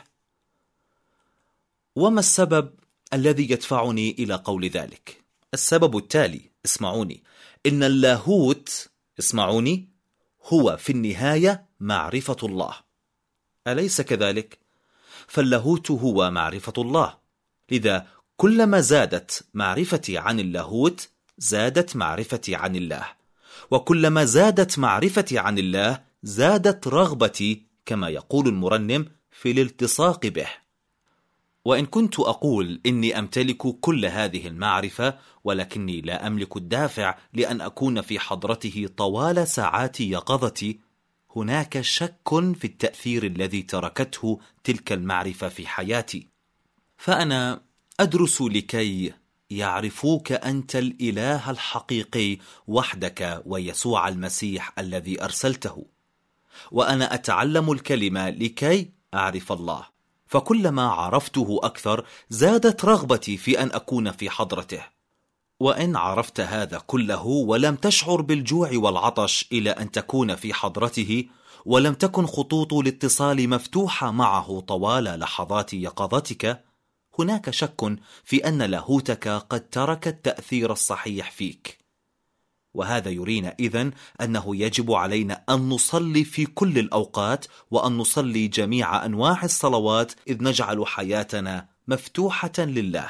وما السبب الذي يدفعني إلى قول ذلك؟ السبب التالي، اسمعوني: إن اللاهوت، اسمعوني، هو في النهاية معرفة الله، أليس كذلك؟ فاللاهوت هو معرفة الله. لذا كلما زادت معرفتي عن اللاهوت زادت معرفتي عن الله، وكلما زادت معرفتي عن الله زادت رغبتي، كما يقول المرنم، في الالتصاق به. وإن كنت أقول إني أمتلك كل هذه المعرفة ولكني لا أملك الدافع لأن أكون في حضرته طوال ساعات يقظتي، هناك شك في التأثير الذي تركته تلك المعرفة في حياتي. فأنا أدرس لكي يعرفوك أنت الإله الحقيقي وحدك ويسوع المسيح الذي أرسلته، وأنا أتعلم الكلمة لكي أعرف الله. فكلما عرفته أكثر زادت رغبتي في أن أكون في حضرته. وإن عرفت هذا كله ولم تشعر بالجوع والعطش إلى أن تكون في حضرته، ولم تكن خطوط الاتصال مفتوحة معه طوال لحظات يقظتك، هناك شك في أن لاهوتك قد ترك التأثير الصحيح فيك. وهذا يرينا إذن أنه يجب علينا أن نصلي في كل الأوقات، وأن نصلي جميع أنواع الصلوات، إذ نجعل حياتنا مفتوحة لله.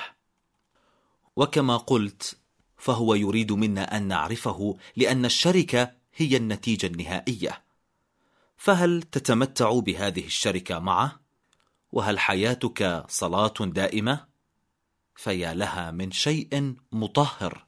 وكما قلت، فهو يريد منا أن نعرفه لأن الشركة هي النتيجة النهائية. فهل تتمتع بهذه الشركة معه؟ وهل حياتك صلاة دائمة؟ فيا لها من شيء مطهر.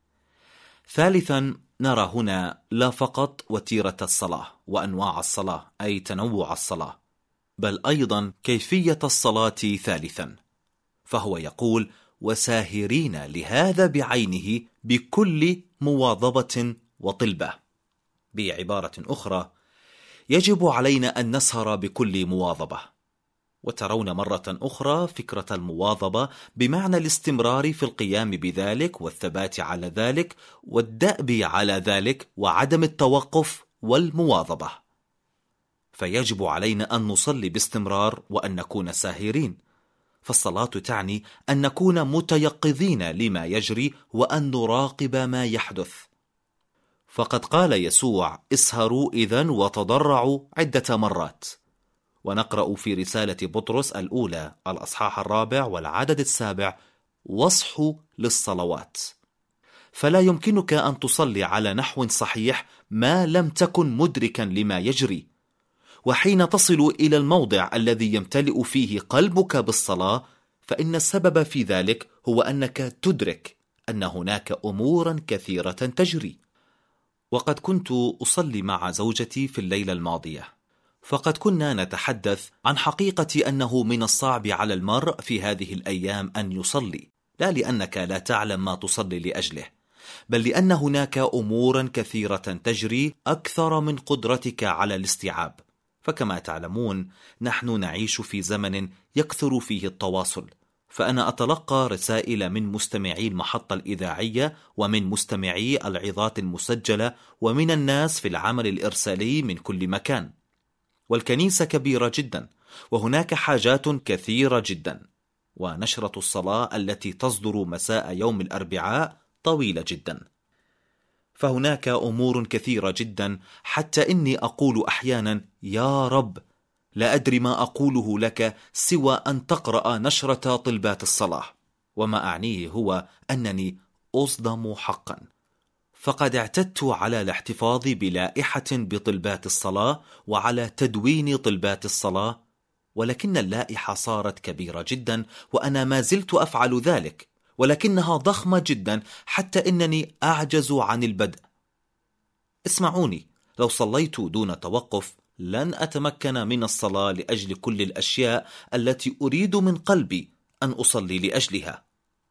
ثالثا، نرى هنا لا فقط وتيرة الصلاة وأنواع الصلاة أي تنوع الصلاة، بل أيضا كيفية الصلاة ثالثا. فهو يقول: وساهرين لهذا بعينه بكل مواظبة وطلبة. بعبارة أخرى، يجب علينا أن نسهر بكل مواظبة. وترون مرة أخرى فكرة المواظبة بمعنى الاستمرار في القيام بذلك والثبات على ذلك والدأب على ذلك وعدم التوقف والمواظبة. فيجب علينا أن نصلي باستمرار وأن نكون ساهرين. فالصلاة تعني أن نكون متيقظين لما يجري وأن نراقب ما يحدث. فقد قال يسوع: اسهروا إذن وتضرعوا عدة مرات. ونقرأ في رسالة بطرس الأولى الأصحاح الرابع والعدد السابع: واصحوا للصلوات. فلا يمكنك أن تصلي على نحو صحيح ما لم تكن مدركا لما يجري. وحين تصل إلى الموضع الذي يمتلئ فيه قلبك بالصلاة، فإن السبب في ذلك هو أنك تدرك أن هناك أمورا كثيرة تجري. وقد كنت أصلي مع زوجتي في الليلة الماضية، فقد كنا نتحدث عن حقيقة أنه من الصعب على المرء في هذه الأيام أن يصلي، لا لأنك لا تعلم ما تصلي لأجله، بل لأن هناك أمورا كثيرة تجري أكثر من قدرتك على الاستيعاب. فكما تعلمون، نحن نعيش في زمن يكثر فيه التواصل. فأنا أتلقى رسائل من مستمعي المحطة الإذاعية ومن مستمعي العظات المسجلة ومن الناس في العمل الإرسالي من كل مكان. والكنيسة كبيرة جدا، وهناك حاجات كثيرة جدا، ونشرة الصلاة التي تصدر مساء يوم الأربعاء طويلة جدا. فهناك أمور كثيرة جدا، حتى إني أقول أحيانا: يا رب، لا أدري ما أقوله لك سوى أن تقرأ نشرة طلبات الصلاة. وما أعنيه هو أنني أصدم حقا، فقد اعتدت على الاحتفاظ بلائحة بطلبات الصلاة وعلى تدوين طلبات الصلاة، ولكن اللائحة صارت كبيرة جدا وأنا ما زلت أفعل ذلك، ولكنها ضخمة جدا حتى إنني أعجز عن البدء. اسمعوني، لو صليت دون توقف لن أتمكن من الصلاة لأجل كل الأشياء التي أريد من قلبي أن أصلي لأجلها.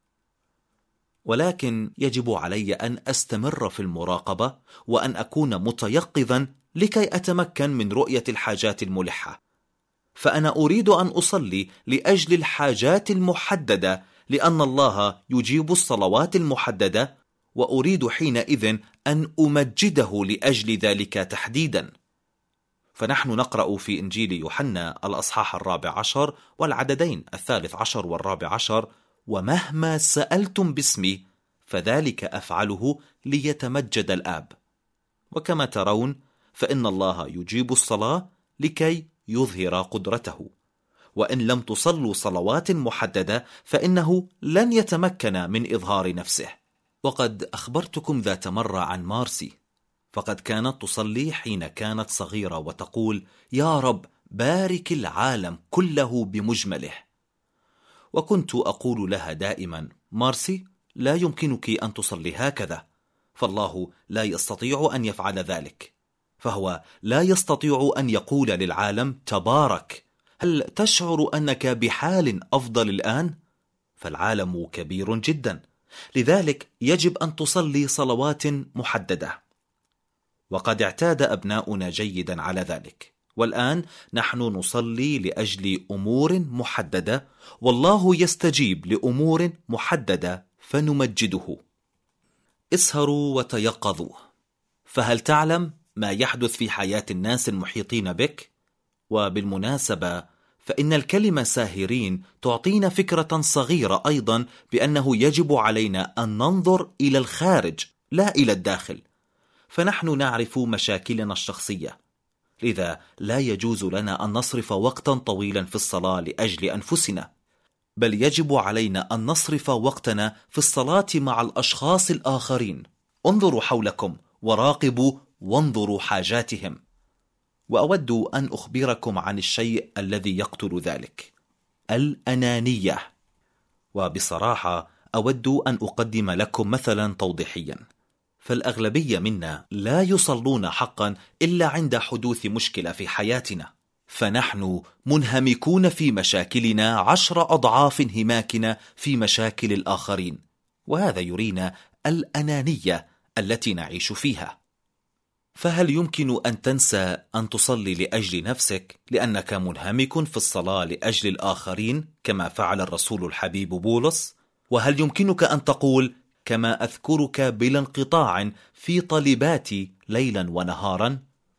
ولكن يجب علي أن أستمر في المراقبة وأن أكون متيقظا لكي أتمكن من رؤية الحاجات الملحة. فأنا أريد أن أصلي لأجل الحاجات المحددة، لأن الله يجيب الصلوات المحددة، وأريد حينئذ أن أمجده لأجل ذلك تحديدا. فنحن نقرأ في إنجيل يوحنا الأصحاح الرابع عشر والعددين الثالث عشر والرابع عشر: ومهما سألتم باسمي فذلك أفعله ليتمجد الآب. وكما ترون، فإن الله يجيب الصلاة لكي يظهر قدرته، وإن لم تصلوا صلوات محددة فإنه لن يتمكن من إظهار نفسه. وقد أخبرتكم ذات مرة عن مارسي، فقد كانت تصلي حين كانت صغيرة وتقول: يا رب بارك العالم كله بمجمله. وكنت أقول لها دائما: مارسي، لا يمكنك أن تصلي هكذا، فالله لا يستطيع أن يفعل ذلك، فهو لا يستطيع أن يقول للعالم تبارك. هل تشعر أنك بحال أفضل الآن؟ فالعالم كبير جدا، لذلك يجب أن تصلي صلوات محددة. وقد اعتاد أبناؤنا جيدا على ذلك، والآن نحن نصلي لأجل أمور محددة، والله يستجيب لأمور محددة فنمجده. اسهروا وتيقظوا. فهل تعلم ما يحدث في حياة الناس المحيطين بك؟ وبالمناسبة فإن الكلمة ساهرين تعطينا فكرة صغيرة أيضا بأنه يجب علينا أن ننظر إلى الخارج لا إلى الداخل، فنحن نعرف مشاكلنا الشخصية، لذا لا يجوز لنا أن نصرف وقتا طويلا في الصلاة لأجل أنفسنا، بل يجب علينا أن نصرف وقتنا في الصلاة مع الأشخاص الآخرين. انظروا حولكم وراقبوا وانظروا حاجاتهم. وأود أن أخبركم عن الشيء الذي يقتل ذلك: الأنانية. وبصراحة أود أن أقدم لكم مثلا توضيحيا، فالأغلبية منا لا يصلون حقا إلا عند حدوث مشكلة في حياتنا، فنحن منهمكون في مشاكلنا عشر أضعاف انهماكنا في مشاكل الآخرين، وهذا يرينا الأنانية التي نعيش فيها. فهل يمكن أن تنسى أن تصلي لأجل نفسك لأنك منهمك في الصلاة لأجل الآخرين كما فعل الرسول الحبيب بولس؟ وهل يمكنك أن تقول: كما أذكرك بلا انقطاع في طلباتي ليلا ونهارا؟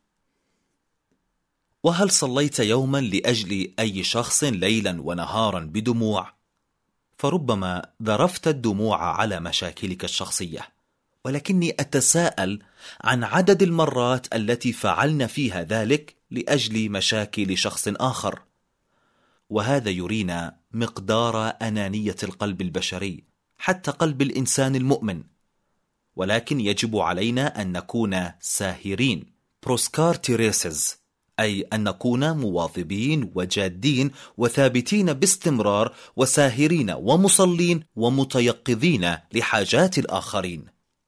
وهل صليت يوما لأجل أي شخص ليلا ونهارا بدموع؟ فربما ذرفت الدموع على مشاكلك الشخصية، ولكني أتساءل عن عدد المرات التي فعلنا فيها ذلك لأجل مشاكل شخص آخر. وهذا يرينا مقدار أنانية القلب البشري، حتى قلب الإنسان المؤمن. ولكن يجب علينا أن نكون ساهرين بروسكارتيريسز، أي أن نكون مواظبين وجادين وثابتين باستمرار، وساهرين ومصلين ومتيقظين لحاجات الآخرين.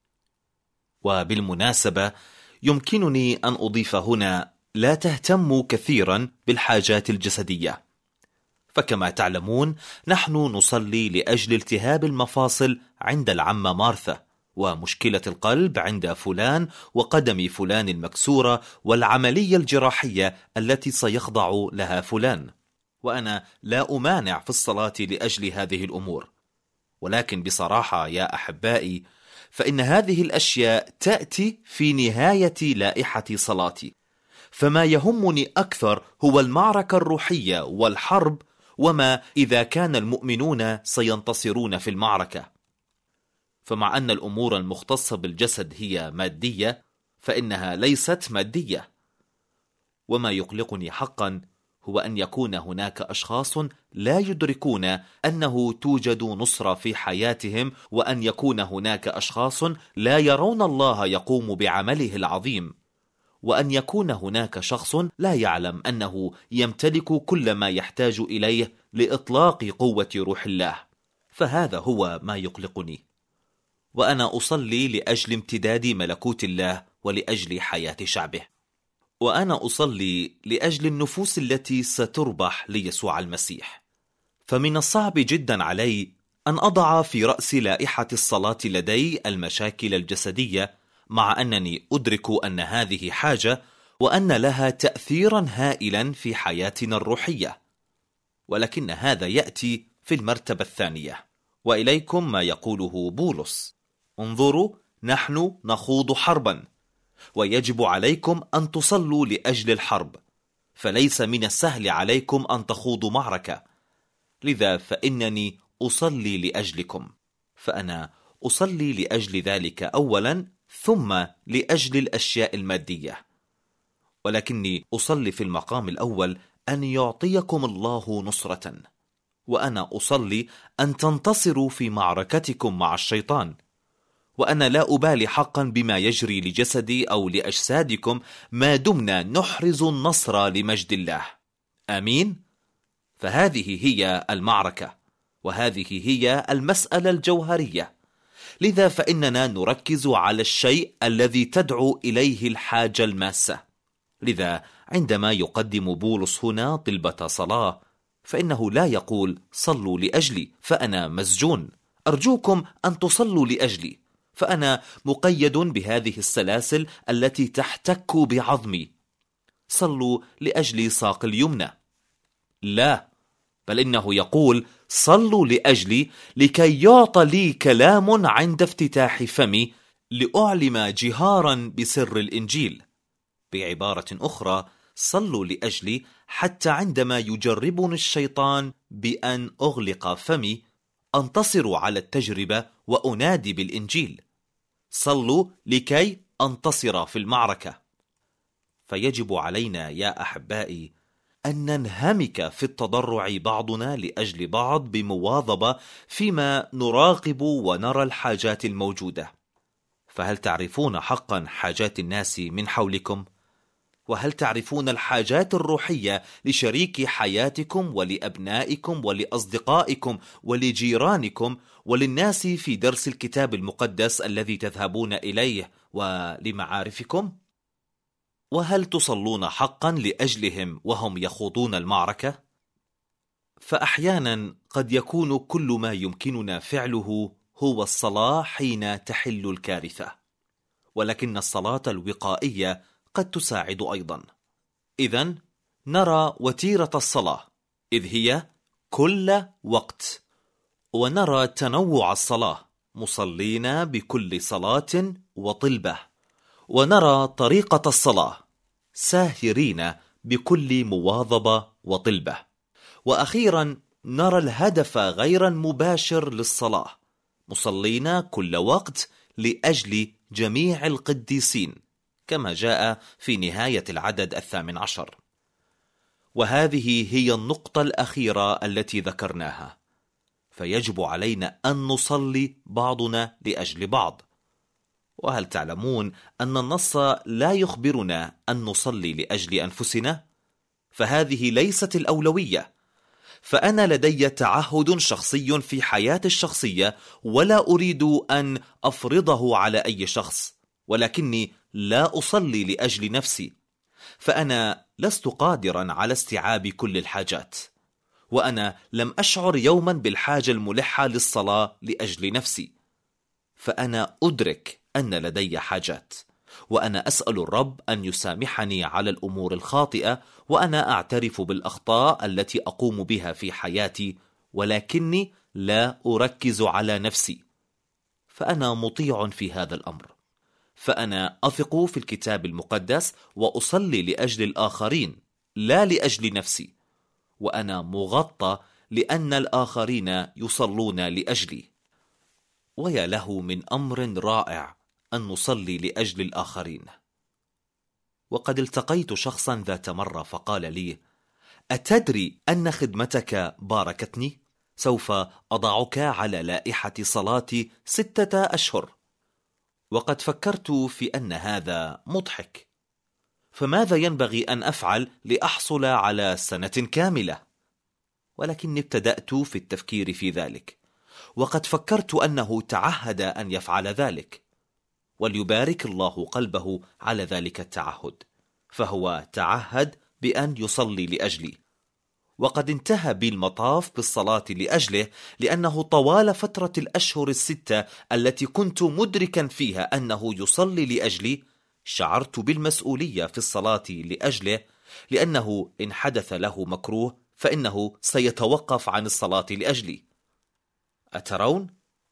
وبالمناسبة يمكنني أن أضيف هنا: لا تهتموا كثيرا بالحاجات الجسدية، فكما تعلمون نحن نصلي لأجل التهاب المفاصل عند العمة مارثا، ومشكلة القلب عند فلان، وقدم فلان المكسورة، والعملية الجراحية التي سيخضع لها فلان. وأنا لا أمانع في الصلاة لأجل هذه الأمور، ولكن بصراحة يا أحبائي فإن هذه الأشياء تأتي في نهاية لائحة صلاتي، فما يهمني أكثر هو المعركة الروحية والحرب، وما إذا كان المؤمنون سينتصرون في المعركة. فمع أن الأمور المختصة بالجسد هي مادية، فإنها ليست مادية. وما يقلقني حقا هو أن يكون هناك أشخاص لا يدركون أنه توجد نصرة في حياتهم، وأن يكون هناك أشخاص لا يرون الله يقوم بعمله العظيم، وأن يكون هناك شخص لا يعلم أنه يمتلك كل ما يحتاج إليه لإطلاق قوة روح الله. فهذا هو ما يقلقني. وأنا أصلي لأجل امتداد ملكوت الله ولأجل حياة شعبه، وأنا أصلي لأجل النفوس التي ستربح ليسوع المسيح. فمن الصعب جدا علي أن أضع في رأس لائحة الصلاة لدي المشاكل الجسدية، مع أنني أدرك أن هذه حاجة وأن لها تأثيرا هائلا في حياتنا الروحية، ولكن هذا يأتي في المرتبة الثانية. وإليكم ما يقوله بولس: انظروا نحن نخوض حربا، ويجب عليكم أن تصلوا لأجل الحرب، فليس من السهل عليكم أن تخوضوا معركة، لذا فإنني أصلي لأجلكم. فأنا أصلي لأجل ذلك أولا، ثم لأجل الأشياء المادية، ولكني أصلي في المقام الأول أن يعطيكم الله نصرة، وأنا أصلي أن تنتصروا في معركتكم مع الشيطان، وأنا لا أبالي حقا بما يجري لجسدي أو لأجسادكم ما دمنا نحرز النصر لمجد الله. آمين؟ فهذه هي المعركة، وهذه هي المسألة الجوهرية. لذا فإننا نركز على الشيء الذي تدعو إليه الحاجة الماسة. لذا عندما يقدم بولس هنا طلبة صلاة، فإنه لا يقول صلوا لأجلي فأنا مسجون، أرجوكم أن تصلوا لأجلي فأنا مقيد بهذه السلاسل التي تحتك بعظمي، صلوا لأجلي ساق اليمنى. لا، بل إنه يقول صلوا لأجلي لكي يعطى لي كلام عند افتتاح فمي لأعلم جهارا بسر الإنجيل. بعبارة أخرى، صلوا لأجلي حتى عندما يجربني الشيطان بأن أغلق فمي أنتصر على التجربة وأنادي بالإنجيل. صلوا لكي أنتصر في المعركة. فيجب علينا يا أحبائي أن ننهمك في التضرع بعضنا لأجل بعض بمواظبة فيما نراقب ونرى الحاجات الموجودة. فهل تعرفون حقا حاجات الناس من حولكم؟ وهل تعرفون الحاجات الروحية لشريك حياتكم ولأبنائكم ولأصدقائكم ولجيرانكم وللناس في درس الكتاب المقدس الذي تذهبون إليه ولمعارفكم؟ وهل تصلون حقا لأجلهم وهم يخوضون المعركة؟ فأحيانا قد يكون كل ما يمكننا فعله هو الصلاة حين تحل الكارثة، ولكن الصلاة الوقائية قد تساعد أيضا. إذن نرى وتيرة الصلاة إذ هي كل وقت، ونرى تنوع الصلاة مصلين بكل صلاة وطلبة، ونرى طريقة الصلاة ساهرين بكل مواظبة وطلبة، وأخيرا نرى الهدف غير مباشر للصلاة مصلين كل وقت لأجل جميع القديسين كما جاء في نهاية العدد الثامن عشر. وهذه هي النقطة الأخيرة التي ذكرناها، فيجب علينا أن نصلي بعضنا لأجل بعض. وهل تعلمون أن النص لا يخبرنا أن نصلي لأجل أنفسنا؟ فهذه ليست الأولوية. فأنا لدي تعهد شخصي في حياتي الشخصية ولا أريد أن أفرضه على أي شخص، ولكني لا أصلي لأجل نفسي، فأنا لست قادرا على استيعاب كل الحاجات، وأنا لم أشعر يوما بالحاجة الملحة للصلاة لأجل نفسي. فأنا أدرك أن لدي حاجات، وأنا أسأل الرب أن يسامحني على الأمور الخاطئة، وأنا أعترف بالأخطاء التي أقوم بها في حياتي، ولكني لا أركز على نفسي. فأنا مطيع في هذا الأمر، فأنا أثق في الكتاب المقدس وأصلي لأجل الآخرين لا لأجل نفسي، وأنا مغطى لأن الآخرين يصلون لأجلي. ويا له من أمر رائع أن نصلي لأجل الآخرين. وقد التقيت شخصا ذات مرة فقال لي: أتدري أن خدمتك باركتني؟ سوف أضعك على لائحة صلاتي ستة أشهر. وقد فكرت في أن هذا مضحك، فماذا ينبغي أن أفعل لأحصل على سنة كاملة؟ ولكني ابتدأت في التفكير في ذلك، وقد فكرت أنه تعهد أن يفعل ذلك، وليبارك الله قلبه على ذلك التعهد، فهو تعهد بأن يصلي لأجلي. وقد انتهى بي المطاف بالصلاة لأجله، لأنه طوال فترة الأشهر الستة التي كنت مدركا فيها أنه يصلي لأجلي شعرت بالمسؤولية في الصلاة لأجله، لأنه إن حدث له مكروه فإنه سيتوقف عن الصلاة لأجلي. أترون؟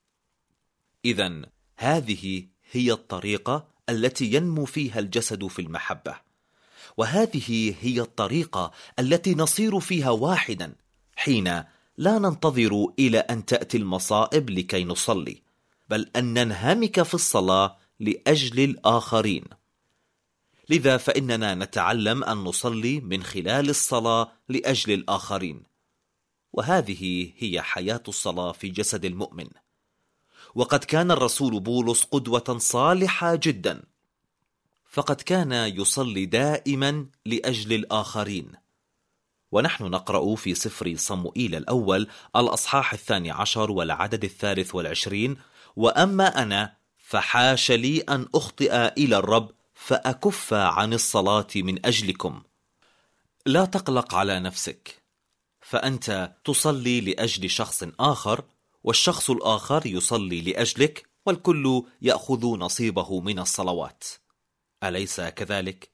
إذن هذه هي الطريقة التي ينمو فيها الجسد في المحبة، وهذه هي الطريقة التي نصير فيها واحدا حين لا ننتظر إلى أن تأتي المصائب لكي نصلي، بل أن ننهمك في الصلاة لأجل الآخرين. لذا فإننا نتعلم أن نصلي من خلال الصلاة لأجل الآخرين، وهذه هي حياة الصلاة في جسد المؤمن. وقد كان الرسول بولس قدوة صالحة جدا، فقد كان يصلي دائما لأجل الآخرين. ونحن نقرأ في سفر صموئيل الأول الأصحاح الثاني عشر والعدد الثالث والعشرين: وأما أنا فحاش لي أن أخطئ إلى الرب فأكف عن الصلاة من أجلكم. لا تقلق على نفسك، فأنت تصلي لأجل شخص آخر، والشخص الآخر يصلي لأجلك، والكل يأخذ نصيبه من الصلوات، أليس كذلك؟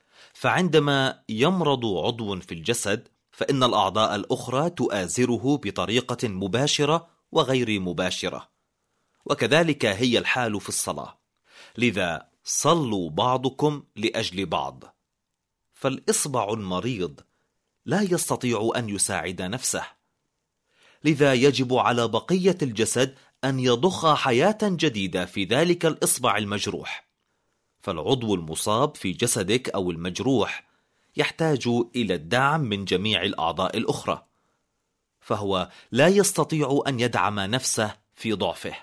فعندما يمرض عضو في الجسد فإن الأعضاء الأخرى تؤازره بطريقة مباشرة وغير مباشرة، وكذلك هي الحال في الصلاة. لذا صلوا بعضكم لأجل بعض. فالإصبع المريض لا يستطيع أن يساعد نفسه، لذا يجب على بقية الجسد أن يضخ حياة جديدة في ذلك الإصبع المجروح. فالعضو المصاب في جسدك أو المجروح يحتاج إلى الدعم من جميع الأعضاء الأخرى، فهو لا يستطيع أن يدعم نفسه في ضعفه.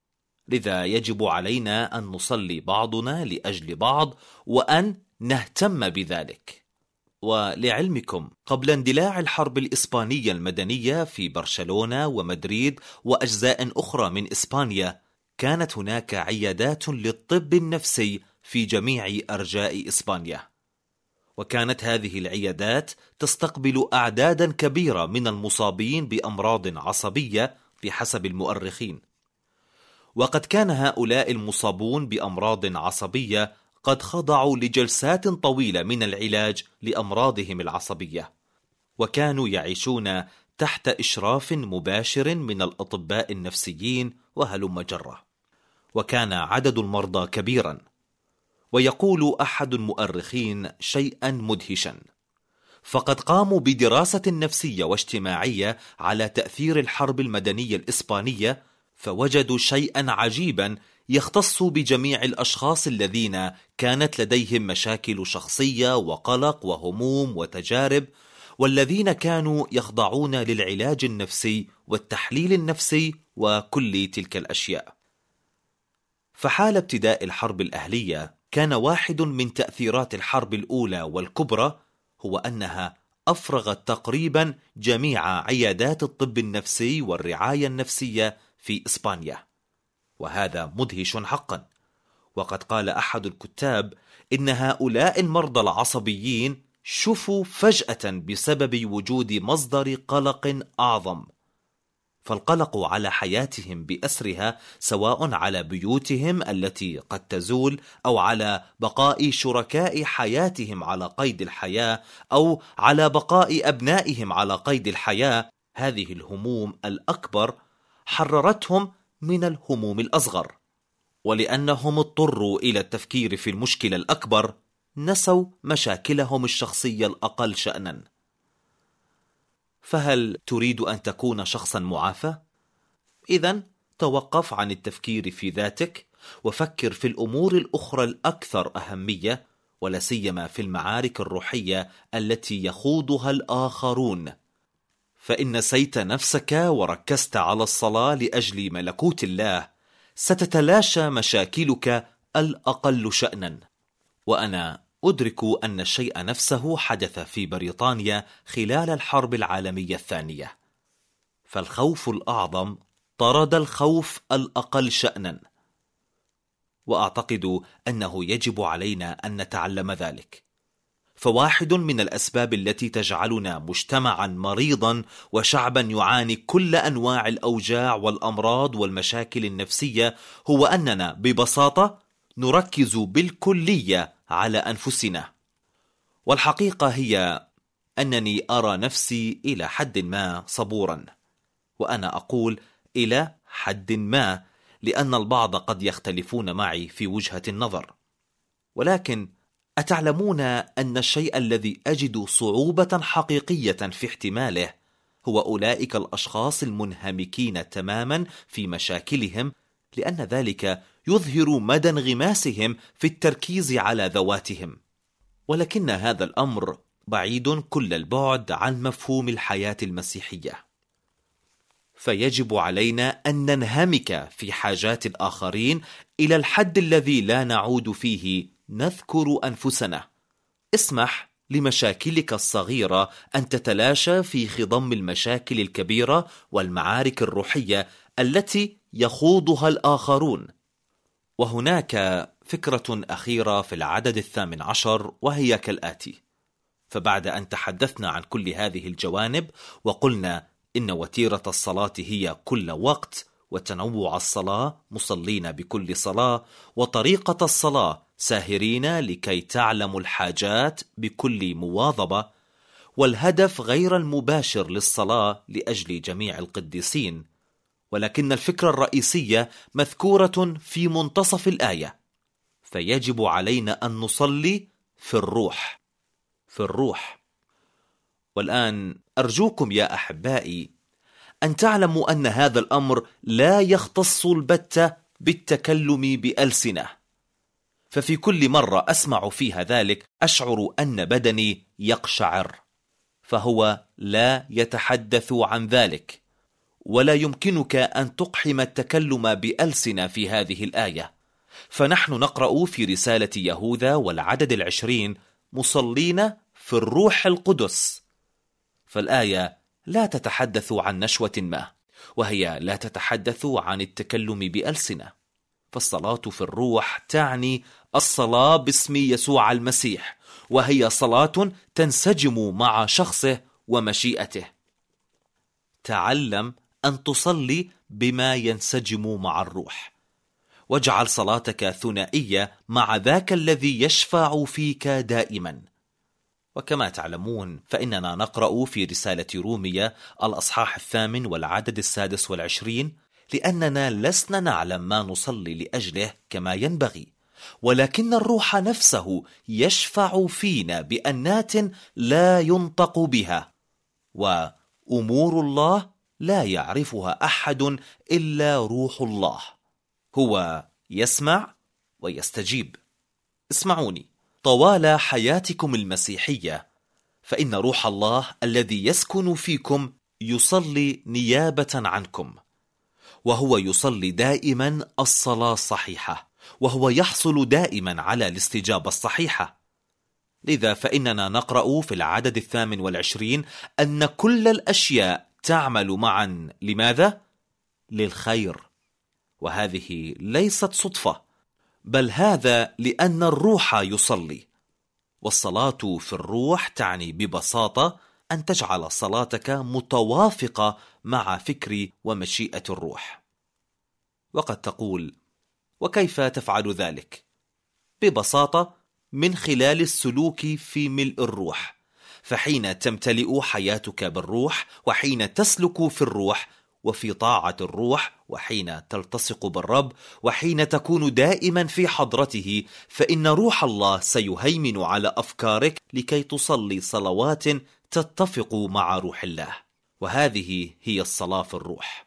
لذا يجب علينا أن نصلي بعضنا لأجل بعض وأن نهتم بذلك. ولعلمكم، قبل اندلاع الحرب الإسبانية المدنية في برشلونة ومدريد وأجزاء أخرى من إسبانيا، كانت هناك عيادات للطب النفسي في جميع أرجاء إسبانيا، وكانت هذه العيادات تستقبل أعدادا كبيرة من المصابين بأمراض عصبية بحسب المؤرخين. وقد كان هؤلاء المصابون بأمراض عصبية قد خضعوا لجلسات طويلة من العلاج لأمراضهم العصبية، وكانوا يعيشون تحت إشراف مباشر من الأطباء النفسيين وهلم جرة، وكان عدد المرضى كبيرا. ويقول أحد المؤرخين شيئا مدهشا: فقد قاموا بدراسة نفسية واجتماعية على تأثير الحرب المدنية الإسبانية، فوجدوا شيئا عجيبا يختص بجميع الأشخاص الذين كانت لديهم مشاكل شخصية وقلق وهموم وتجارب، والذين كانوا يخضعون للعلاج النفسي والتحليل النفسي وكل تلك الأشياء. فحال ابتداء الحرب الأهلية كان واحد من تأثيرات الحرب الأولى والكبرى هو أنها أفرغت تقريبا جميع عيادات الطب النفسي والرعاية النفسية في إسبانيا، وهذا مدهش حقا. وقد قال أحد الكتاب إن هؤلاء المرضى العصبيين شفوا فجأة بسبب وجود مصدر قلق أعظم، فالقلق على حياتهم بأسرها، سواء على بيوتهم التي قد تزول، أو على بقاء شركاء حياتهم على قيد الحياة، أو على بقاء أبنائهم على قيد الحياة. هذه الهموم الأكبر حررتهم من الهموم الأصغر، ولأنهم اضطروا إلى التفكير في المشكلة الأكبر نسوا مشاكلهم الشخصية الأقل شأنا. فهل تريد أن تكون شخصا معافى؟ إذن توقف عن التفكير في ذاتك وفكر في الأمور الأخرى الأكثر أهمية، ولا سيما في المعارك الروحية التي يخوضها الآخرون. فإن نسيت نفسك وركزت على الصلاة لأجل ملكوت الله ستتلاشى مشاكلك الأقل شأنا. وأنا أدرك أن الشيء نفسه حدث في بريطانيا خلال الحرب العالمية الثانية، فالخوف الأعظم طرد الخوف الأقل شأنا، وأعتقد أنه يجب علينا أن نتعلم ذلك. فواحد من الأسباب التي تجعلنا مجتمعا مريضا وشعبا يعاني كل أنواع الأوجاع والأمراض والمشاكل النفسية هو أننا ببساطة نركز بالكلية على أنفسنا. والحقيقة هي أنني أرى نفسي إلى حد ما صبورا، وأنا أقول إلى حد ما لأن البعض قد يختلفون معي في وجهة النظر، ولكن أتعلمون أن الشيء الذي أجد صعوبة حقيقية في احتماله هو أولئك الأشخاص المنهمكين تماما في مشاكلهم، لأن ذلك يظهر مدى انغماسهم في التركيز على ذواتهم. ولكن هذا الأمر بعيد كل البعد عن مفهوم الحياة المسيحية. فيجب علينا أن ننهمك في حاجات الآخرين إلى الحد الذي لا نعود فيه نذكر أنفسنا. اسمح لمشاكلك الصغيرة أن تتلاشى في خضم المشاكل الكبيرة والمعارك الروحية التي يخوضها الآخرون. وهناك فكرة أخيرة في العدد الثامن عشر، وهي كالآتي: فبعد أن تحدثنا عن كل هذه الجوانب وقلنا إن وتيرة الصلاة هي كل وقت، وتنوع الصلاة مصلين بكل صلاة، وطريقة الصلاة ساهرين لكي تعلموا الحاجات بكل مواظبة، والهدف غير المباشر للصلاة لأجل جميع القديسين، ولكن الفكرة الرئيسية مذكورة في منتصف الآية: فيجب علينا أن نصلي في الروح. في الروح. والآن أرجوكم يا أحبائي أن تعلموا أن هذا الأمر لا يختص البتة بالتكلم بألسنة، ففي كل مرة أسمع فيها ذلك أشعر أن بدني يقشعر، فهو لا يتحدث عن ذلك، ولا يمكنك أن تقحم التكلم بألسنة في هذه الآية. فنحن نقرأ في رسالة يهوذا والعدد العشرين: مصلين في الروح القدس. فالآية لا تتحدث عن نشوة ما، وهي لا تتحدث عن التكلم بألسنة. فالصلاة في الروح تعني الصلاة باسم يسوع المسيح، وهي صلاة تنسجم مع شخصه ومشيئته. تعلم أن تصلي بما ينسجم مع الروح، واجعل صلاتك ثنائية مع ذاك الذي يشفع فيك دائما. وكما تعلمون فإننا نقرأ في رسالة رومية الأصحاح الثامن والعدد السادس والعشرين: لأننا لسنا نعلم ما نصلي لأجله كما ينبغي، ولكن الروح نفسه يشفع فينا بأنات لا ينطق بها، وأمور الله لا يعرفها أحد إلا روح الله، هو يسمع ويستجيب. اسمعوني، طوال حياتكم المسيحية فإن روح الله الذي يسكن فيكم يصلي نيابة عنكم، وهو يصلي دائما الصلاة الصحيحة، وهو يحصل دائما على الاستجابة الصحيحة. لذا فإننا نقرأ في العدد الثامن والعشرين أن كل الأشياء تعمل معا. لماذا؟ للخير. وهذه ليست صدفة، بل هذا لأن الروح يصلي. والصلاة في الروح تعني ببساطة أن تجعل صلاتك متوافقة مع فكر ومشيئة الروح. وقد تقول: وكيف تفعل ذلك؟ ببساطة من خلال السلوك في ملء الروح. فحين تمتلئ حياتك بالروح، وحين تسلك في الروح وفي طاعة الروح، وحين تلتصق بالرب، وحين تكون دائما في حضرته، فإن روح الله سيهيمن على أفكارك لكي تصلي صلوات تتفق مع روح الله. وهذه هي الصلاة في الروح.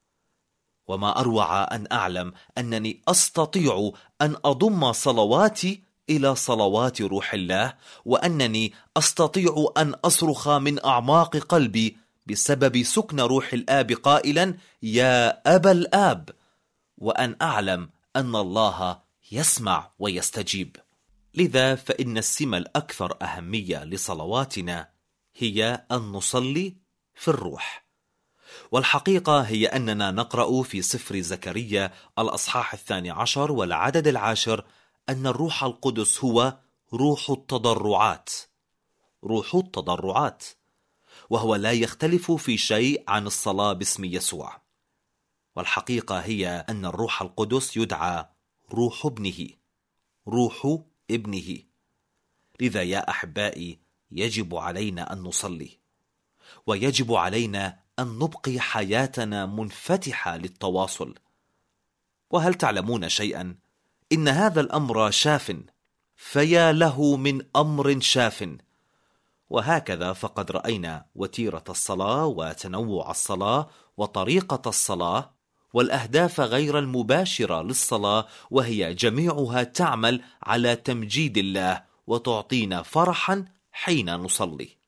وما أروع أن أعلم أنني أستطيع أن أضم صلواتي إلى صلوات روح الله، وأنني أستطيع أن أصرخ من أعماق قلبي بسبب سكن روح الآب قائلا: يا أبا الآب، وأن أعلم أن الله يسمع ويستجيب. لذا فإن السمة الأكثر أهمية لصلواتنا هي أن نصلي في الروح. والحقيقة هي أننا نقرأ في سفر زكريا الأصحاح الثاني عشر والعدد العاشر أن الروح القدس هو روح التضرعات. روح التضرعات، وهو لا يختلف في شيء عن الصلاة باسم يسوع. والحقيقة هي أن الروح القدس يدعى روح ابنه، روح ابنه. لذا يا أحبائي يجب علينا أن نصلي، ويجب علينا أن نبقي حياتنا منفتحة للتواصل. وهل تعلمون شيئا؟ إن هذا الأمر شاف، فيا له من أمر شاف. وهكذا فقد رأينا وتيرة الصلاة وتنوع الصلاة وطريقة الصلاة والأهداف غير المباشرة للصلاة، وهي جميعها تعمل على تمجيد الله وتعطينا فرحا حين نصلي.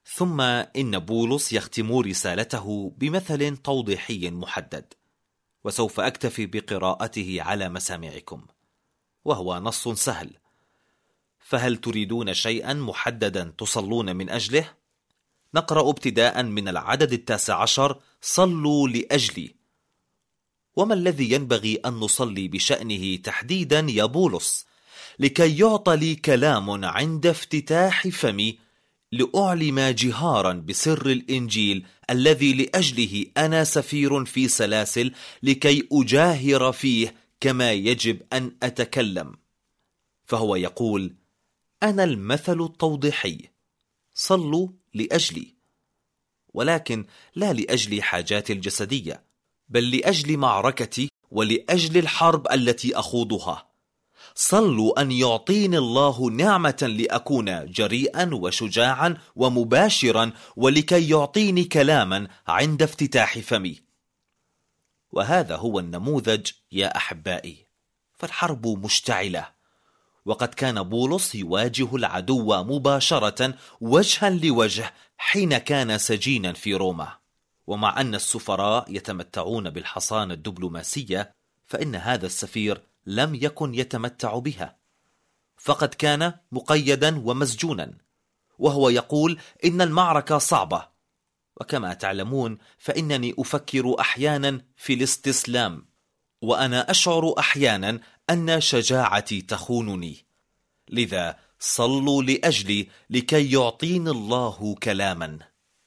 ثم إن بولس يختم رسالته بمثل توضيحي محدد، وسوف أكتفي بقراءته على مسامعكم، وهو نص سهل. فهل تريدون شيئا محددا تصلون من أجله؟ نقرأ ابتداء من العدد التاسع عشر: صلوا لأجلي. وما الذي ينبغي أن نصلي بشأنه تحديدا يا بولس؟ لكي يعطى لي كلام عند افتتاح فمي لأعلم جهارا بسر الإنجيل الذي لأجله أنا سفير في سلاسل، لكي أجاهر فيه كما يجب أن أتكلم. فهو يقول: أنا المثل التوضيحي، صلوا لأجلي، ولكن لا لأجل حاجاتي الجسدية، بل لأجل معركتي ولأجل الحرب التي أخوضها. صلوا أن يعطيني الله نعمة لأكون جريئا وشجاعا ومباشرا، ولكي يعطيني كلاما عند افتتاح فمي. وهذا هو النموذج يا أحبائي، فالحرب مشتعلة، وقد كان بولس يواجه العدو مباشرة وجها لوجه حين كان سجينا في روما. ومع أن السفراء يتمتعون بالحصانة الدبلوماسية، فإن هذا السفير لم يكن يتمتع بها، فقد كان مقيدا ومسجونا، وهو يقول إن المعركة صعبة. وكما تعلمون فإنني أفكر أحيانا في الاستسلام، وأنا أشعر أحيانا أن شجاعتي تخونني. لذا صلوا لأجلي لكي يعطيني الله كلاما،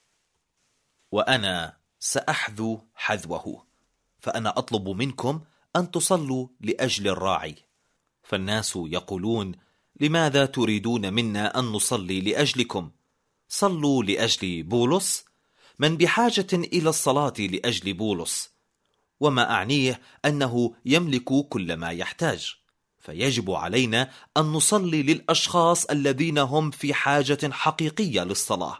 وأنا سأحذو حذوه. فأنا أطلب منكم أن تصلوا لأجل الراعي. فالناس يقولون: لماذا تريدون منا أن نصلي لأجلكم؟ صلوا لأجل بولس. من بحاجة إلى الصلاة لأجل بولس؟ وما أعنيه أنه يملك كل ما يحتاج، فيجب علينا أن نصلي للأشخاص الذين هم في حاجة حقيقية للصلاة.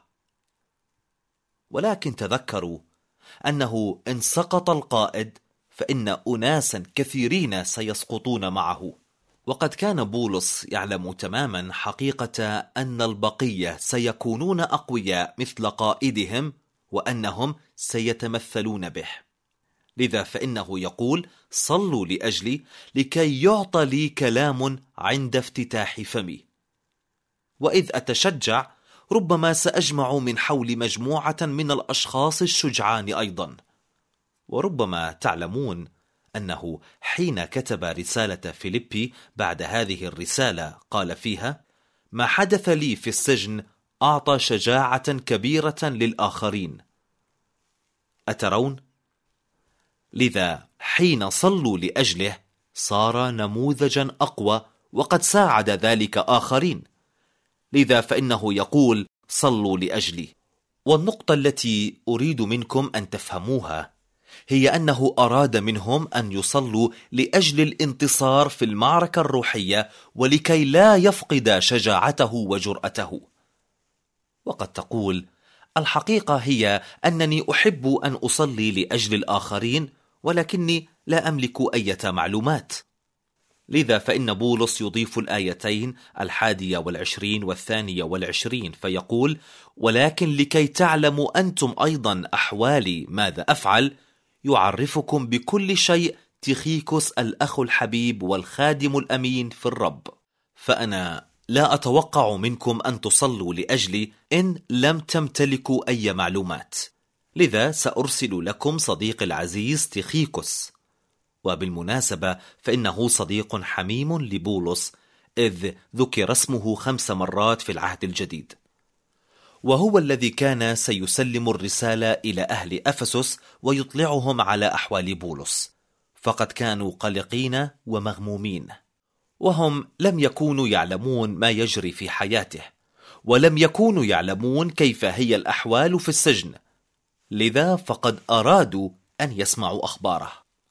ولكن تذكروا أنه إن سقط القائد فإن أناسا كثيرين سيسقطون معه. وقد كان بولس يعلم تماما حقيقة أن البقية سيكونون أقوياء مثل قائدهم، وأنهم سيتمثلون به. لذا فإنه يقول: صلوا لأجلي لكي يعطى لي كلام عند افتتاح فمي. وإذ أتشجع ربما سأجمع من حول مجموعة من الأشخاص الشجعان أيضا. وربما تعلمون أنه حين كتب رسالة فيليبي بعد هذه الرسالة قال فيها: ما حدث لي في السجن أعطى شجاعة كبيرة للآخرين. أترون؟ لذا حين صلوا لأجله صار نموذجا أقوى، وقد ساعد ذلك آخرين. لذا فإنه يقول: صلوا لأجلي. والنقطة التي أريد منكم أن تفهموها هي أنه أراد منهم أن يصلوا لأجل الانتصار في المعركة الروحية، ولكي لا يفقد شجاعته وجرأته. وقد تقول: الحقيقة هي أنني أحب أن أصلي لأجل الآخرين، ولكني لا أملك أي معلومات. لذا فإن بولس يضيف الآيتين الحادية والعشرين والثانية والعشرين فيقول: ولكن لكي تعلموا أنتم أيضا أحوالي ماذا أفعل، يعرفكم بكل شيء تيخيكوس الأخ الحبيب والخادم الأمين في الرب. فأنا لا أتوقع منكم أن تصلوا لأجلي إن لم تمتلكوا أي معلومات. لذا سأرسل لكم صديق العزيز تيخيكوس. وبالمناسبة فإنه صديق حميم لبولس، إذ ذكر اسمه خمس مرات في العهد الجديد، وهو الذي كان سيسلم الرسالة إلى أهل أفسس ويطلعهم على أحوال بولس، فقد كانوا قلقين ومغمومين، وهم لم يكونوا يعلمون ما يجري في حياته، ولم يكونوا يعلمون كيف هي الأحوال في السجن. لذا فقد أرادوا أن يسمعوا أخباره.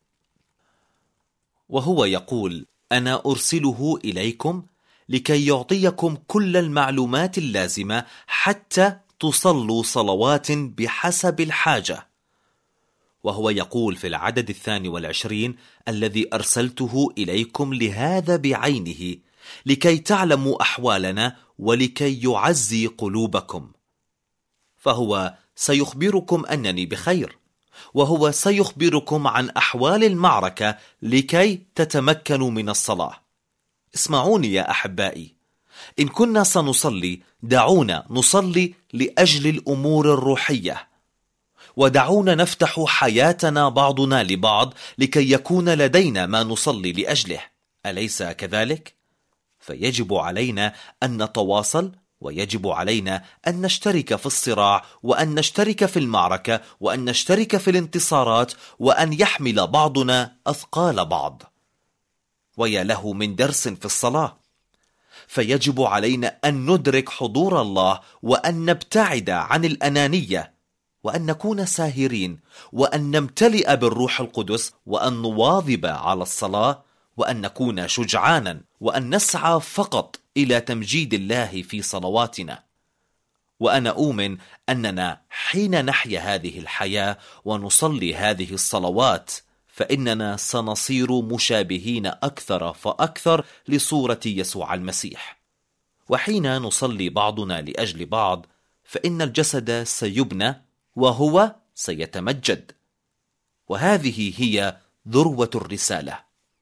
وهو يقول: أنا أرسله إليكم لكي يعطيكم كل المعلومات اللازمة حتى تصلوا صلوات بحسب الحاجة. وهو يقول في العدد الثاني والعشرين: الذي أرسلته إليكم لهذا بعينه، لكي تعلموا أحوالنا ولكي يعزي قلوبكم. فهو سيخبركم أنني بخير، وهو سيخبركم عن أحوال المعركة لكي تتمكنوا من الصلاة. اسمعوني يا أحبائي، إن كنا سنصلي دعونا نصلي لأجل الأمور الروحية، ودعونا نفتح حياتنا بعضنا لبعض لكي يكون لدينا ما نصلي لأجله، أليس كذلك؟ فيجب علينا أن نتواصل، ويجب علينا أن نشترك في الصراع، وأن نشترك في المعركة، وأن نشترك في الانتصارات، وأن يحمل بعضنا أثقال بعض. ويا له من درس في الصلاة. فيجب علينا أن ندرك حضور الله، وأن نبتعد عن الأنانية، وأن نكون ساهرين، وأن نمتلئ بالروح القدس، وأن نواظب على الصلاة، وأن نكون شجعانا، وأن نسعى فقط إلى تمجيد الله في صلواتنا. وأنا أؤمن أننا حين نحيا هذه الحياة ونصلي هذه الصلوات فإننا سنصير مشابهين أكثر فأكثر لصورة يسوع المسيح. وحين نصلي بعضنا لأجل بعض فإن الجسد سيبنى وهو سيتمجد، وهذه هي ذروة الرسالة.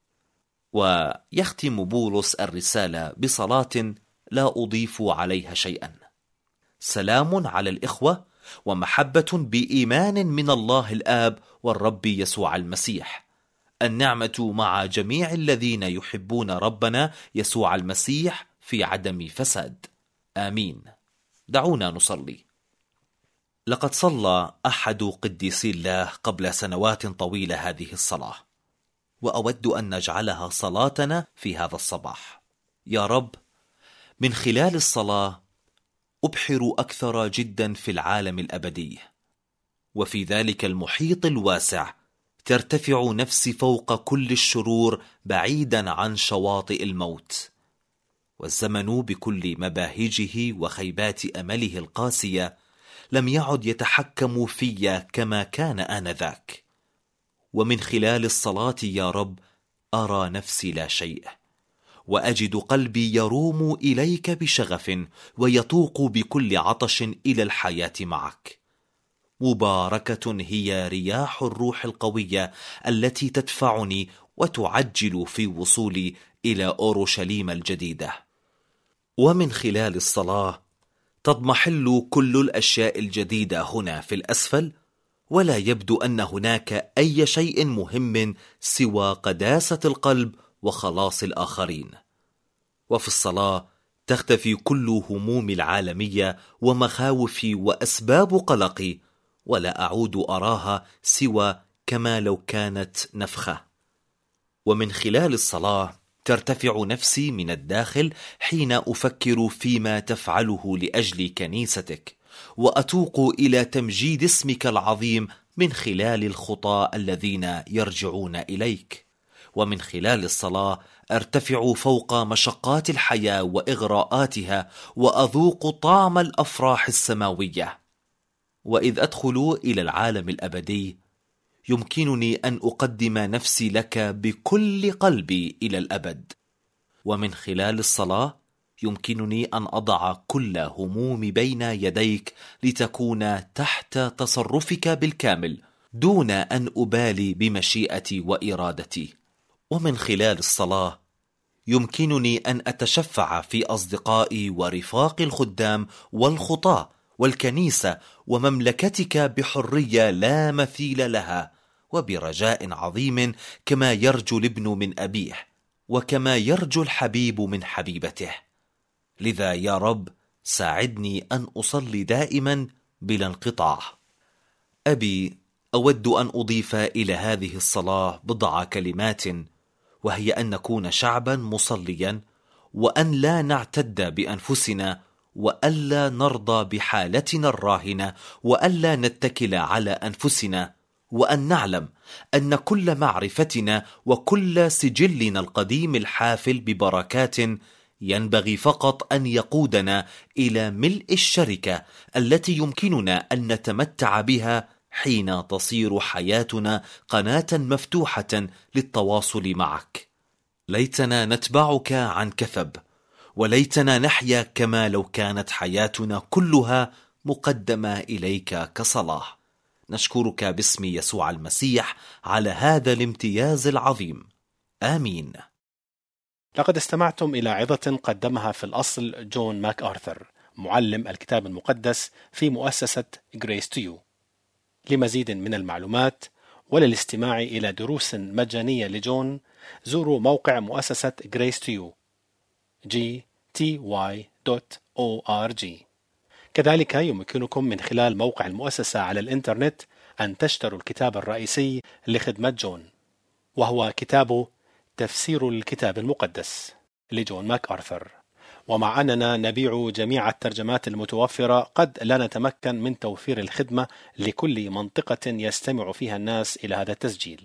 ويختم بولس الرسالة بصلاة لا أضيف عليها شيئا: سلام على الإخوة ومحبة بإيمان من الله الآب والرب يسوع المسيح، النعمة مع جميع الذين يحبون ربنا يسوع المسيح في عدم فساد. آمين. دعونا نصلي. لقد صلى أحد قديسي الله قبل سنوات طويلة هذه الصلاة، وأود أن نجعلها صلاتنا في هذا الصباح. يا رب، من خلال الصلاة أبحر أكثر جدا في العالم الأبدي، وفي ذلك المحيط الواسع ترتفع نفسي فوق كل الشرور بعيدا عن شواطئ الموت، والزمن بكل مباهجه وخيبات أمله القاسية لم يعد يتحكم في كما كان آنذاك. ومن خلال الصلاة يا رب أرى نفسي لا شيء، وأجد قلبي يروم إليك بشغف ويطوق بكل عطش إلى الحياة معك. مباركة هي رياح الروح القوية التي تدفعني وتعجل في وصولي إلى أورشليم الجديدة. ومن خلال الصلاة تضمحل كل الأشياء الجديدة هنا في الأسفل، ولا يبدو أن هناك أي شيء مهم سوى قداسة القلب وخلاص الآخرين. وفي الصلاة تختفي كل هموم العالمية ومخاوفي وأسباب قلقي، ولا أعود أراها سوى كما لو كانت نفخة. ومن خلال الصلاة ترتفع نفسي من الداخل حين أفكر فيما تفعله لأجل كنيستك، وأتوق إلى تمجيد اسمك العظيم من خلال الخطاة الذين يرجعون إليك. ومن خلال الصلاة أرتفع فوق مشقات الحياة وإغراءاتها، وأذوق طعم الأفراح السماوية. وإذ أدخل إلى العالم الأبدي يمكنني أن أقدم نفسي لك بكل قلبي إلى الأبد. ومن خلال الصلاة يمكنني أن أضع كل همومي بين يديك لتكون تحت تصرفك بالكامل، دون أن أبالي بمشيئتي وإرادتي. ومن خلال الصلاة يمكنني أن أتشفع في أصدقائي ورفاق الخدام والخطاة والكنيسة ومملكتك بحرية لا مثيل لها، وبرجاء عظيم كما يرجو الابن من أبيه، وكما يرجو الحبيب من حبيبته. لذا يا رب ساعدني أن أصلي دائما بلا انقطاع. أبي، أود أن أضيف إلى هذه الصلاة بضع كلمات، وهي أن نكون شعبا مصليا، وأن لا نعتد بأنفسنا، وألا نرضى بحالتنا الراهنة، وألا نتكل على أنفسنا، وأن نعلم أن كل معرفتنا وكل سجلنا القديم الحافل ببركات ينبغي فقط أن يقودنا إلى ملء الشركة التي يمكننا أن نتمتع بها حين تصير حياتنا قناة مفتوحة للتواصل معك. ليتنا نتبعك عن كثب، وليتنا نحيا كما لو كانت حياتنا كلها مقدمة إليك كصلاة. نشكرك باسم يسوع المسيح على هذا الامتياز العظيم. آمين. لقد استمعتم إلى عظة قدمها في الأصل جون ماك آرثر، معلم الكتاب المقدس في مؤسسة Grace to You. لمزيد من المعلومات وللاستماع إلى دروس مجانية لجون، زوروا موقع مؤسسة Grace to You جي تي واي دوت أو آر جي. كذلك يمكنكم من خلال موقع المؤسسة على الإنترنت أن تشتروا الكتاب الرئيسي لخدمة جون، وهو كتاب تفسير الكتاب المقدس لجون ماك آرثر. ومع أننا نبيع جميع الترجمات المتوفرة، قد لا نتمكن من توفير الخدمة لكل منطقة يستمع فيها الناس إلى هذا التسجيل.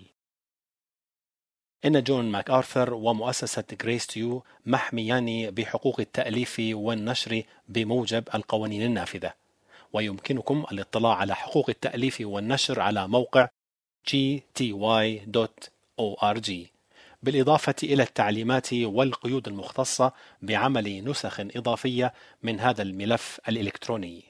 إن جون ماك آرثر ومؤسسة Grace to You محميان بحقوق التأليف والنشر بموجب القوانين النافذة، ويمكنكم الاطلاع على حقوق التأليف والنشر على موقع جي تي واي دوت أو آر جي، بالإضافة إلى التعليمات والقيود المختصة بعمل نسخ إضافية من هذا الملف الإلكتروني.